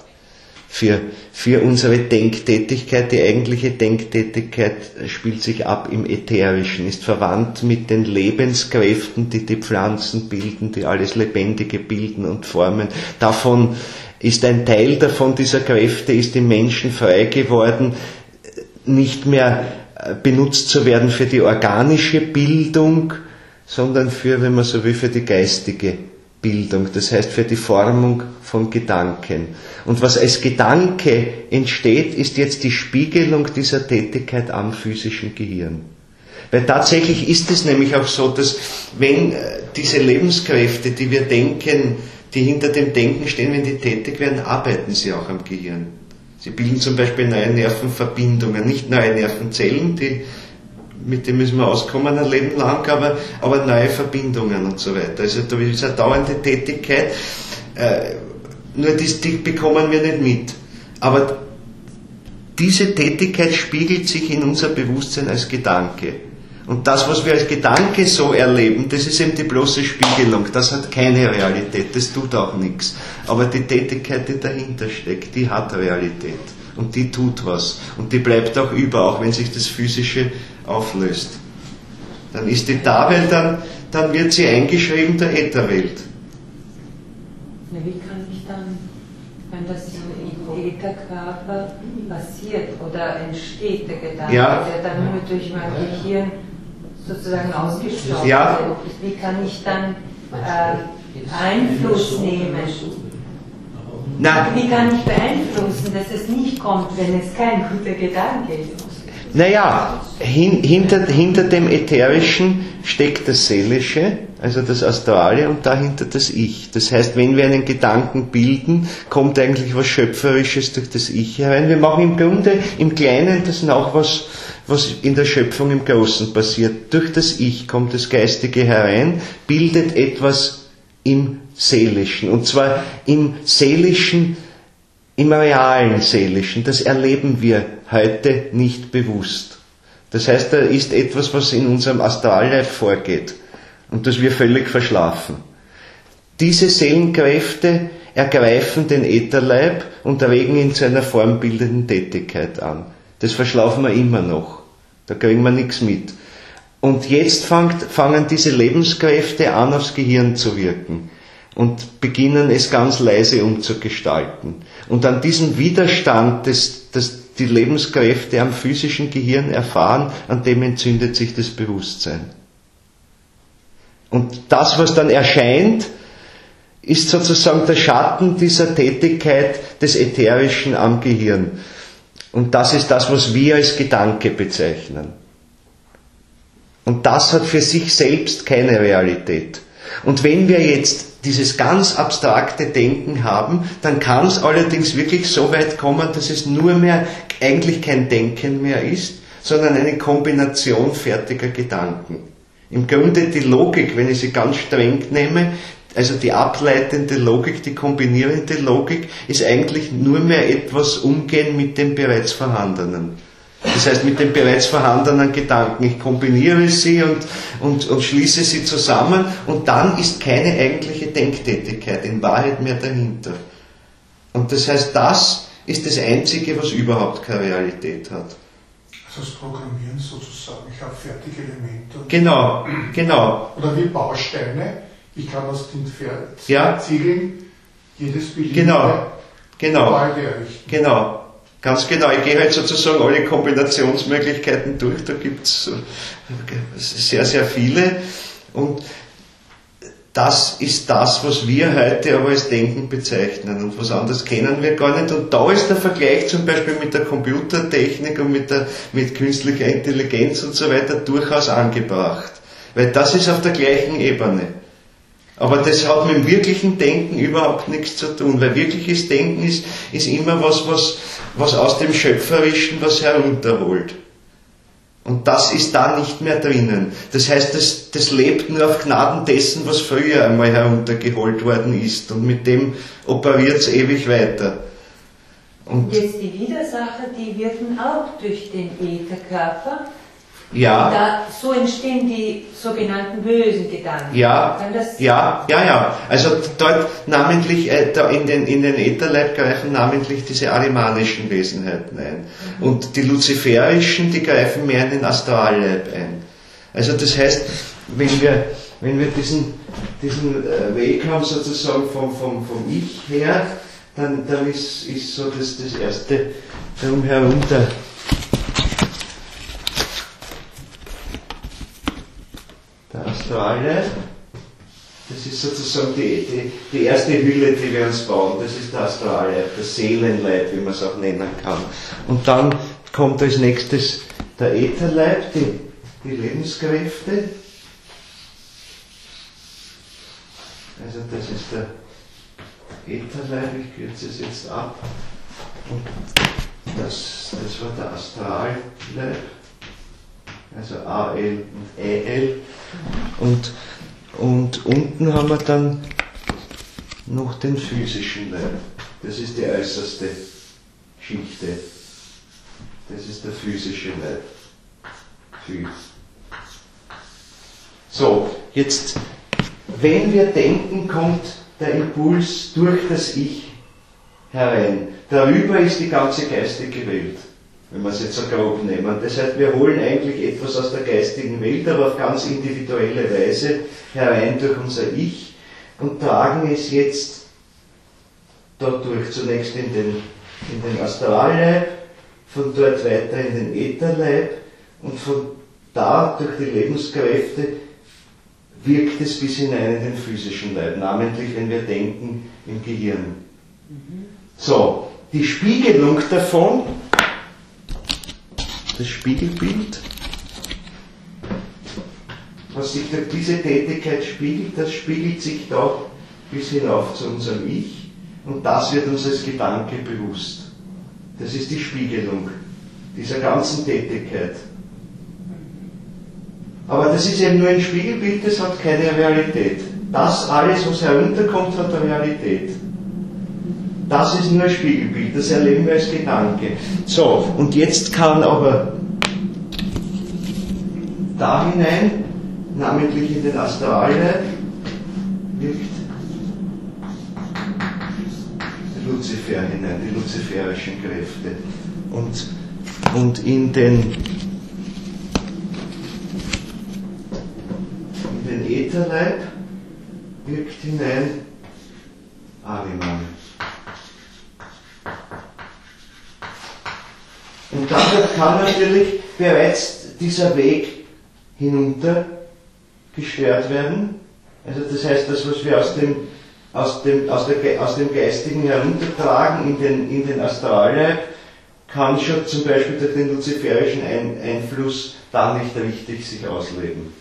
für unsere Denktätigkeit. Die eigentliche Denktätigkeit spielt sich ab im Ätherischen, ist verwandt mit den Lebenskräften, die die Pflanzen bilden, die alles Lebendige bilden und formen. Davon ist ein Teil davon, dieser Kräfte, ist im Menschen frei geworden, nicht mehr benutzt zu werden für die organische Bildung, sondern für, wenn man so will, für die geistige Bildung, das heißt für die Formung von Gedanken. Und was als Gedanke entsteht, ist jetzt die Spiegelung dieser Tätigkeit am physischen Gehirn. Weil tatsächlich ist es nämlich auch so, dass wenn diese Lebenskräfte, die wir denken, die hinter dem Denken stehen, wenn die tätig werden, arbeiten sie auch am Gehirn. Sie bilden zum Beispiel neue Nervenverbindungen, nicht neue Nervenzellen, mit denen müssen wir auskommen ein Leben lang, aber neue Verbindungen und so weiter. Also da ist eine dauernde Tätigkeit, nur die bekommen wir nicht mit. Aber diese Tätigkeit spiegelt sich in unser Bewusstsein als Gedanke. Und das, was wir als Gedanke so erleben, das ist eben die bloße Spiegelung. Das hat keine Realität, das tut auch nichts. Aber die Tätigkeit, die dahinter steckt, die hat Realität. Und die tut was. Und die bleibt auch über, auch wenn sich das Physische auflöst. Dann ist die da, weil dann wird sie eingeschrieben der Ätherwelt. Wie kann ich dann, wenn das im Ätherkörper passiert oder entsteht, der Gedanke, der dann nur durch mein Gehirn sozusagen ausgestoßen wird, wie kann ich dann Einfluss nehmen? Wie kann ich beeinflussen, dass es nicht kommt, wenn es kein guter Gedanke ist? Naja, hinter dem Ätherischen steckt das Seelische, also das Astrale, und dahinter das Ich. Das heißt, wenn wir einen Gedanken bilden, kommt eigentlich was Schöpferisches durch das Ich herein. Wir machen im Grunde im Kleinen das nach, was in der Schöpfung im Großen passiert. Durch das Ich kommt das Geistige herein, bildet etwas im Seelischen. Und zwar im Seelischen, im realen Seelischen. Das erleben wir heute nicht bewusst. Das heißt, da ist etwas, was in unserem Astralleib vorgeht und das wir völlig verschlafen. Diese Seelenkräfte ergreifen den Ätherleib und regen ihn zu einer formbildenden Tätigkeit an. Das verschlafen wir immer noch. Da kriegen wir nichts mit. Und jetzt fangen diese Lebenskräfte an, aufs Gehirn zu wirken und beginnen es ganz leise umzugestalten. Und an diesem Widerstand, das die Lebenskräfte am physischen Gehirn erfahren, an dem entzündet sich das Bewusstsein. Und das, was dann erscheint, ist sozusagen der Schatten dieser Tätigkeit des Ätherischen am Gehirn. Und das ist das, was wir als Gedanke bezeichnen. Und das hat für sich selbst keine Realität. Und wenn wir jetzt dieses ganz abstrakte Denken haben, dann kann es allerdings wirklich so weit kommen, dass es nur mehr eigentlich kein Denken mehr ist, sondern eine Kombination fertiger Gedanken. Im Grunde die Logik, wenn ich sie ganz streng nehme, also die ableitende Logik, die kombinierende Logik, ist eigentlich nur mehr etwas Umgehen mit dem bereits Vorhandenen. Das heißt, mit den bereits vorhandenen Gedanken. Ich kombiniere sie und schließe sie zusammen und dann ist keine eigentliche Denktätigkeit in Wahrheit mehr dahinter. Und das heißt, das ist das Einzige, was überhaupt keine Realität hat. Also das Programmieren sozusagen, ich habe fertige Elemente. Genau. Oder wie Bausteine, ich kann aus den Ziegeln jedes beliebige Gebäude errichten. Genau. Ganz genau, ich gehe halt sozusagen alle Kombinationsmöglichkeiten durch, da gibt es sehr, sehr viele und das ist das, was wir heute aber als Denken bezeichnen und was anderes kennen wir gar nicht und da ist der Vergleich zum Beispiel mit der Computertechnik und mit künstlicher Intelligenz und so weiter durchaus angebracht, weil das ist auf der gleichen Ebene. Aber das hat mit dem wirklichen Denken überhaupt nichts zu tun, weil wirkliches Denken ist immer was aus dem Schöpferischen was herunterholt. Und das ist da nicht mehr drinnen. Das heißt, das lebt nur auf Gnaden dessen, was früher einmal heruntergeholt worden ist. Und mit dem operiert es ewig weiter. Und jetzt die Widersacher, die wirken auch durch den Ätherkörper. Ja. Da, so entstehen die sogenannten bösen Gedanken. Ja. Also dort namentlich, in den Ätherleib greifen namentlich diese arimanischen Wesenheiten ein. Und die luziferischen, die greifen mehr in den Astralleib ein. Also das heißt, wenn wir diesen Weg haben sozusagen vom Ich her, dann ist so das erste drumherum der Astralleib, das ist sozusagen die erste Hülle, die wir uns bauen, das ist der Astralleib, der Seelenleib, wie man es auch nennen kann. Und dann kommt als nächstes der Ätherleib, die Lebenskräfte. Also das ist der Ätherleib, ich kürze es jetzt ab. Und das war der Astralleib. Also AL und EL. Und unten haben wir dann noch den physischen Leib. Das ist die äußerste Schichte. Das ist der physische Leib. So, jetzt, wenn wir denken, kommt der Impuls durch das Ich herein. Darüber ist die ganze geistige Welt, wenn wir es jetzt so grob nehmen. Das heißt, wir holen eigentlich etwas aus der geistigen Welt, aber auf ganz individuelle Weise herein durch unser Ich und tragen es jetzt dadurch zunächst in den Astralleib, von dort weiter in den Ätherleib und von da durch die Lebenskräfte wirkt es bis hinein in den physischen Leib, namentlich wenn wir denken im Gehirn. So, die Spiegelung davon das Spiegelbild, was sich durch diese Tätigkeit spiegelt, das spiegelt sich da bis hinauf zu unserem Ich und das wird uns als Gedanke bewusst. Das ist die Spiegelung dieser ganzen Tätigkeit. Aber das ist eben nur ein Spiegelbild, das hat keine Realität. Das alles, was herunterkommt, hat eine Realität. Das ist nur ein Spiegelbild, das erleben wir als Gedanke. So, und jetzt kann aber da hinein, namentlich in den Astralleib, wirkt Luzifer hinein, die luziferischen Kräfte. Und in den Ätherleib wirkt hinein Ahriman. Und dadurch kann natürlich bereits dieser Weg hinunter gestört werden. Also das heißt, das, was wir aus dem Geistigen heruntertragen in den Astralleib, kann schon zum Beispiel durch den luziferischen Einfluss da nicht richtig sich ausleben.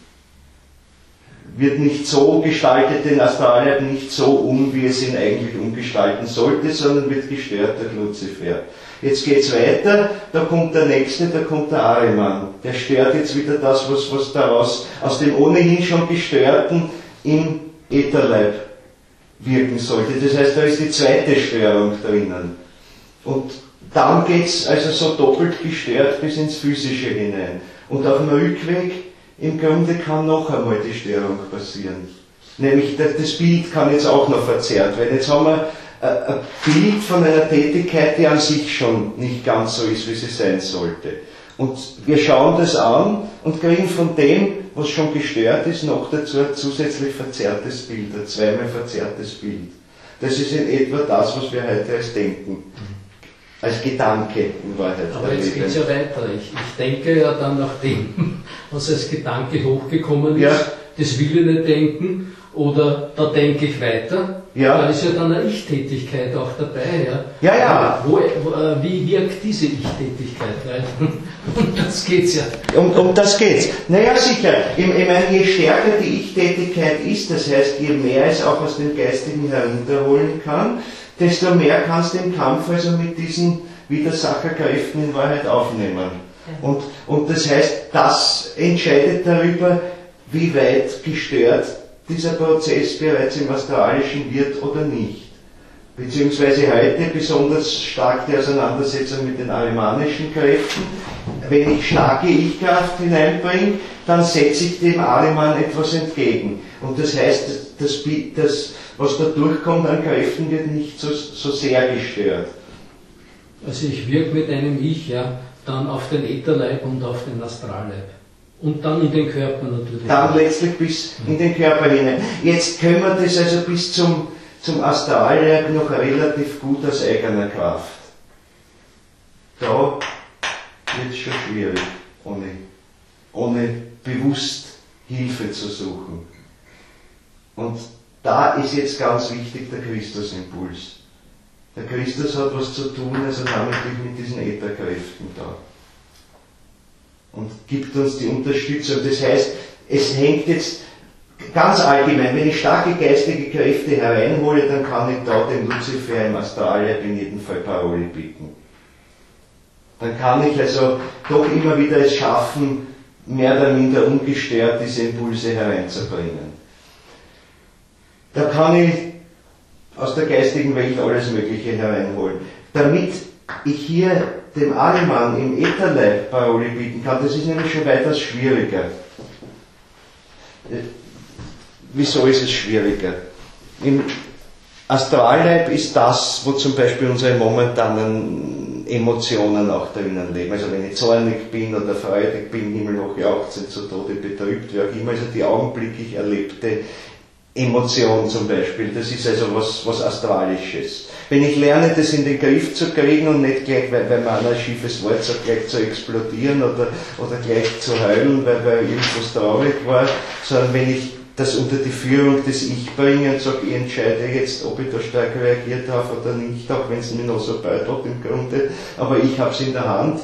Wird nicht so gestaltet, den Astralleib nicht so wie es ihn eigentlich umgestalten sollte, sondern wird gestört durch Luzifer. Jetzt geht's weiter, da kommt der Nächste, da kommt der Ahriman. Der stört jetzt wieder das, was daraus, aus dem ohnehin schon Gestörten im Ätherleib wirken sollte. Das heißt, da ist die zweite Störung drinnen. Und dann geht's also so doppelt gestört bis ins Physische hinein. Und auf dem Rückweg im Grunde kann noch einmal die Störung passieren. Nämlich das Bild kann jetzt auch noch verzerrt werden. Jetzt haben wir ein Bild von einer Tätigkeit, die an sich schon nicht ganz so ist, wie sie sein sollte. Und wir schauen das an und kriegen von dem, was schon gestört ist, noch dazu ein zusätzlich verzerrtes Bild, ein zweimal verzerrtes Bild. Das ist in etwa das, was wir heute als Denken, als Gedanke in Wahrheit aber jetzt geht es ja weiter. Ich denke ja dann nach dem, was als Gedanke hochgekommen ist, ja. Das will ich nicht denken, oder da denke ich weiter. Ja. Da ist ja dann eine Ich-Tätigkeit auch dabei. Ja, ja. Wie wirkt diese Ich-Tätigkeit? Um das geht's ja. Um das geht's. Naja, sicher. Ich meine, je stärker die Ich-Tätigkeit ist, das heißt, je mehr es auch aus dem Geistigen herunterholen kann, desto mehr kannst du den Kampf also mit diesen Widersacherkräften in Wahrheit aufnehmen. Und das heißt, das entscheidet darüber, wie weit gestört dieser Prozess bereits im Astralischen wird oder nicht. Beziehungsweise heute besonders stark die Auseinandersetzung mit den ahrimanischen Kräften. Wenn ich starke Ich-Kraft hineinbringe, dann setze ich dem Ahriman etwas entgegen. Und das heißt, das was da durchkommt an Kräften, wird nicht so sehr gestört. Also ich wirke mit einem Ich, ja, dann auf den Ätherleib und auf den Astralleib. Und dann in den Körper natürlich. Dann letztlich bis in den Körper hinein. Jetzt können wir das also bis zum Astralleib noch relativ gut aus eigener Kraft. Da wird es schon schwierig, ohne bewusst Hilfe zu suchen. Und da ist jetzt ganz wichtig der Christusimpuls. Der Christus hat was zu tun, also namentlich mit diesen Ätherkräften da. Und gibt uns die Unterstützung. Das heißt, es hängt jetzt ganz allgemein, wenn ich starke geistige Kräfte hereinhole, dann kann ich da dem Luzifer im Astralleib in jedem Fall Parole bieten. Dann kann ich also doch immer wieder es schaffen, mehr oder minder ungestört diese Impulse hereinzubringen. Da kann ich aus der geistigen Welt alles Mögliche hereinholen. Damit ich hier dem Ahriman im Ätherleib Parole bieten kann, das ist nämlich schon weitaus schwieriger. Wieso ist es schwieriger? Im Astralleib ist das, wo zum Beispiel unsere momentanen Emotionen auch drinnen leben. Also wenn ich zornig bin oder freudig bin, himmelhoch jauchzend, zu Tode betrübt, wie auch immer, also die augenblicklich erlebte Emotion zum Beispiel, das ist also was Astralisches. Wenn ich lerne, das in den Griff zu kriegen und nicht gleich, weil man ein schiefes Wort sagt, gleich zu explodieren oder gleich zu heulen, weil irgendwas traurig war, sondern wenn ich das unter die Führung des Ich bringe und sage, ich entscheide jetzt, ob ich da stark reagiert habe oder nicht, auch wenn es mir noch so beutelt im Grunde, aber ich habe es in der Hand,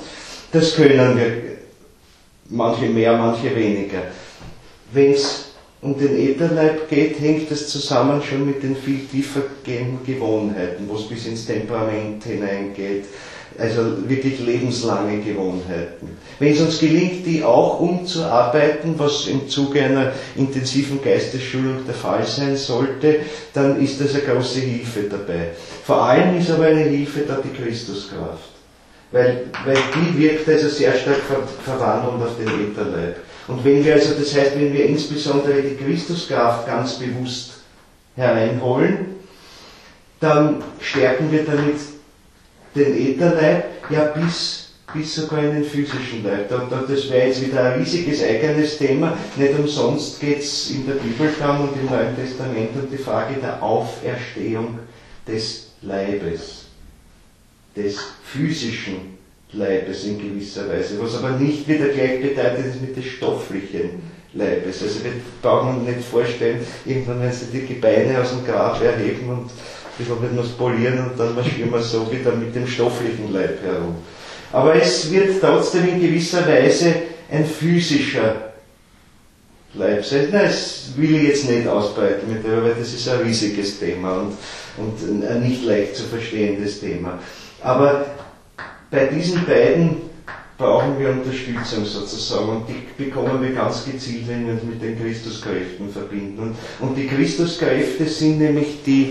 Das können wir, manche mehr, manche weniger. Wenn es um den Ätherleib geht, hängt das zusammen schon mit den viel tiefer gehenden Gewohnheiten, wo es bis ins Temperament hineingeht, also wirklich lebenslange Gewohnheiten. Wenn es uns gelingt, die auch umzuarbeiten, was im Zuge einer intensiven Geistesschulung der Fall sein sollte, dann ist das eine große Hilfe dabei. Vor allem ist aber eine Hilfe da die Christuskraft, weil die wirkt also sehr stark verwandelnd auf den Ätherleib. Und wenn wir also, das heißt, wenn wir insbesondere die Christuskraft ganz bewusst hereinholen, dann stärken wir damit den Ätherleib, ja bis sogar in den physischen Leib. Das wäre jetzt wieder ein riesiges eigenes Thema. Nicht umsonst geht es in der Bibel dann und im Neuen Testament um die Frage der Auferstehung des Leibes, des physischen Leibes in gewisser Weise, was aber nicht wieder gleich bedeutet ist mit des stofflichen Leibes. Also wir brauchen uns nicht vorstellen, irgendwann werden sie die Gebeine aus dem Grab erheben und wir werden uns polieren und dann marschieren wir so wieder mit dem stofflichen Leib herum. Aber es wird trotzdem in gewisser Weise ein physischer Leib sein. Nein, das will ich jetzt nicht ausbreiten mit der, weil das ist ein riesiges Thema und ein nicht leicht zu verstehendes Thema. Aber bei diesen beiden brauchen wir Unterstützung sozusagen und die bekommen wir ganz gezielt, wenn wir uns mit den Christuskräften verbinden. Und die Christuskräfte sind nämlich die,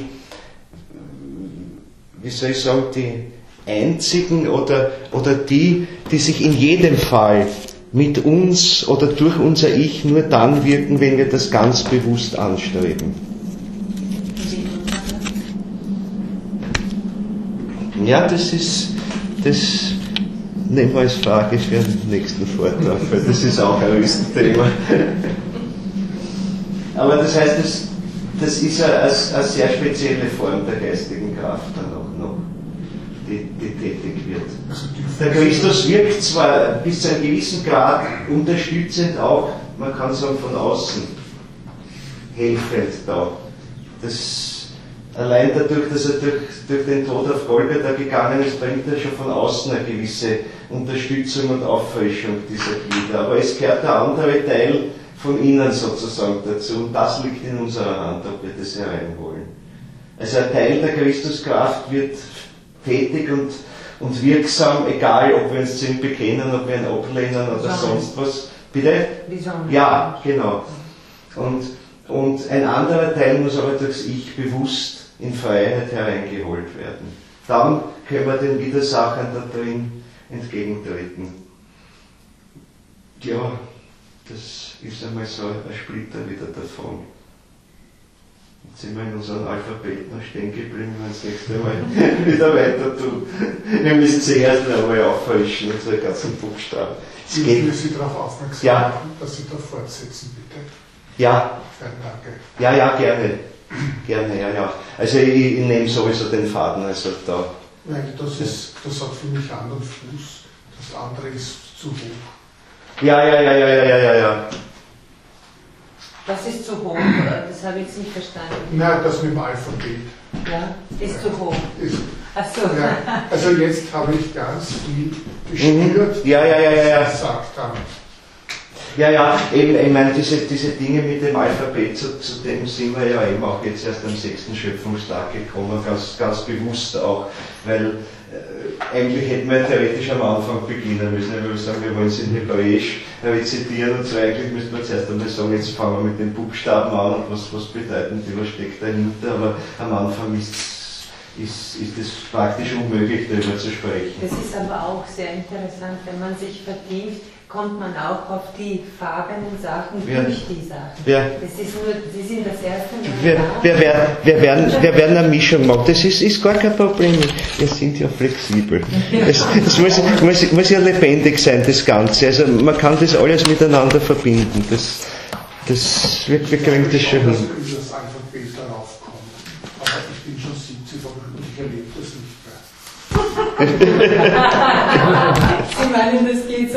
wie soll ich sagen, die einzigen oder die sich in jedem Fall mit uns oder durch unser Ich nur dann wirken, wenn wir das ganz bewusst anstreben. Ja, das nehmen wir als Frage für den nächsten Vortrag, weil das ist auch ein Riesenthema. Aber das heißt, das ist eine sehr spezielle Form der geistigen Kraft dann auch noch, die tätig wird. Der Christus wirkt zwar bis zu einem gewissen Grad unterstützend auch, man kann sagen von außen, helfend da. Allein dadurch, dass er durch den Tod auf Golgatha gegangen ist, bringt er schon von außen eine gewisse Unterstützung und Auffrischung dieser Glieder. Aber es gehört der andere Teil von innen sozusagen dazu und das liegt in unserer Hand, ob wir das hereinholen. Also ein Teil der Christuskraft wird tätig und wirksam, egal ob wir uns zu ihm bekennen, ob wir ihn ablehnen oder sonst was. Bitte? Ja, genau. Und ein anderer Teil muss aber durchs Ich bewusst in Freiheit hereingeholt werden. Dann können wir den Widersachern da drin entgegentreten. Ja, das ist einmal so ein Splitter wieder davon. Jetzt sind wir in unserem Alphabet noch stehen geblieben, wenn wir das nächste Mal wieder weiter tun. Wir müssen sie erst einmal auffrischen, unsere ganzen Buchstaben. Ich will Sie darauf aufmerksam machen, dass Sie da fortsetzen, bitte. Ja. Danke. Ja, gerne. Gerne, ja. Also ich nehme sowieso den Faden, also da. Nein, das hat für mich Hand und Fuß, das andere ist zu hoch. Ja. Das ist zu hoch, das habe ich jetzt nicht verstanden. Nein, das mit dem Alphabet. Ja, ist zu hoch. Ach so. Ja, also jetzt habe ich ganz viel gespürt, was Sie gesagt haben. Ja, eben, ich meine, diese Dinge mit dem Alphabet, zu dem sind wir ja eben auch jetzt erst am 6. Schöpfungstag gekommen, ganz bewusst auch, weil eigentlich hätten wir theoretisch am Anfang beginnen müssen, wenn wir sagen, wir wollen es in Hebräisch rezitieren und so, eigentlich müssten wir zuerst einmal sagen, jetzt fangen wir mit den Buchstaben an und was bedeuten die, was steckt dahinter, aber am Anfang ist es praktisch unmöglich, darüber zu sprechen. Das ist aber auch sehr interessant, wenn man sich vertieft, kommt man auch auf die farbenen Sachen durch die Sachen. Das ist nur, Sie sind das erste Mal. Wir werden eine Mischung machen. Das ist gar kein Problem. Wir sind ja flexibel. Es muss ja lebendig sein, das Ganze. Also man kann das alles miteinander verbinden. Wir kriegen das schon hin. Das Alphabet darauf kommt. Aber ich bin schon 70 und ich erlebe das nicht mehr. Sie meinen das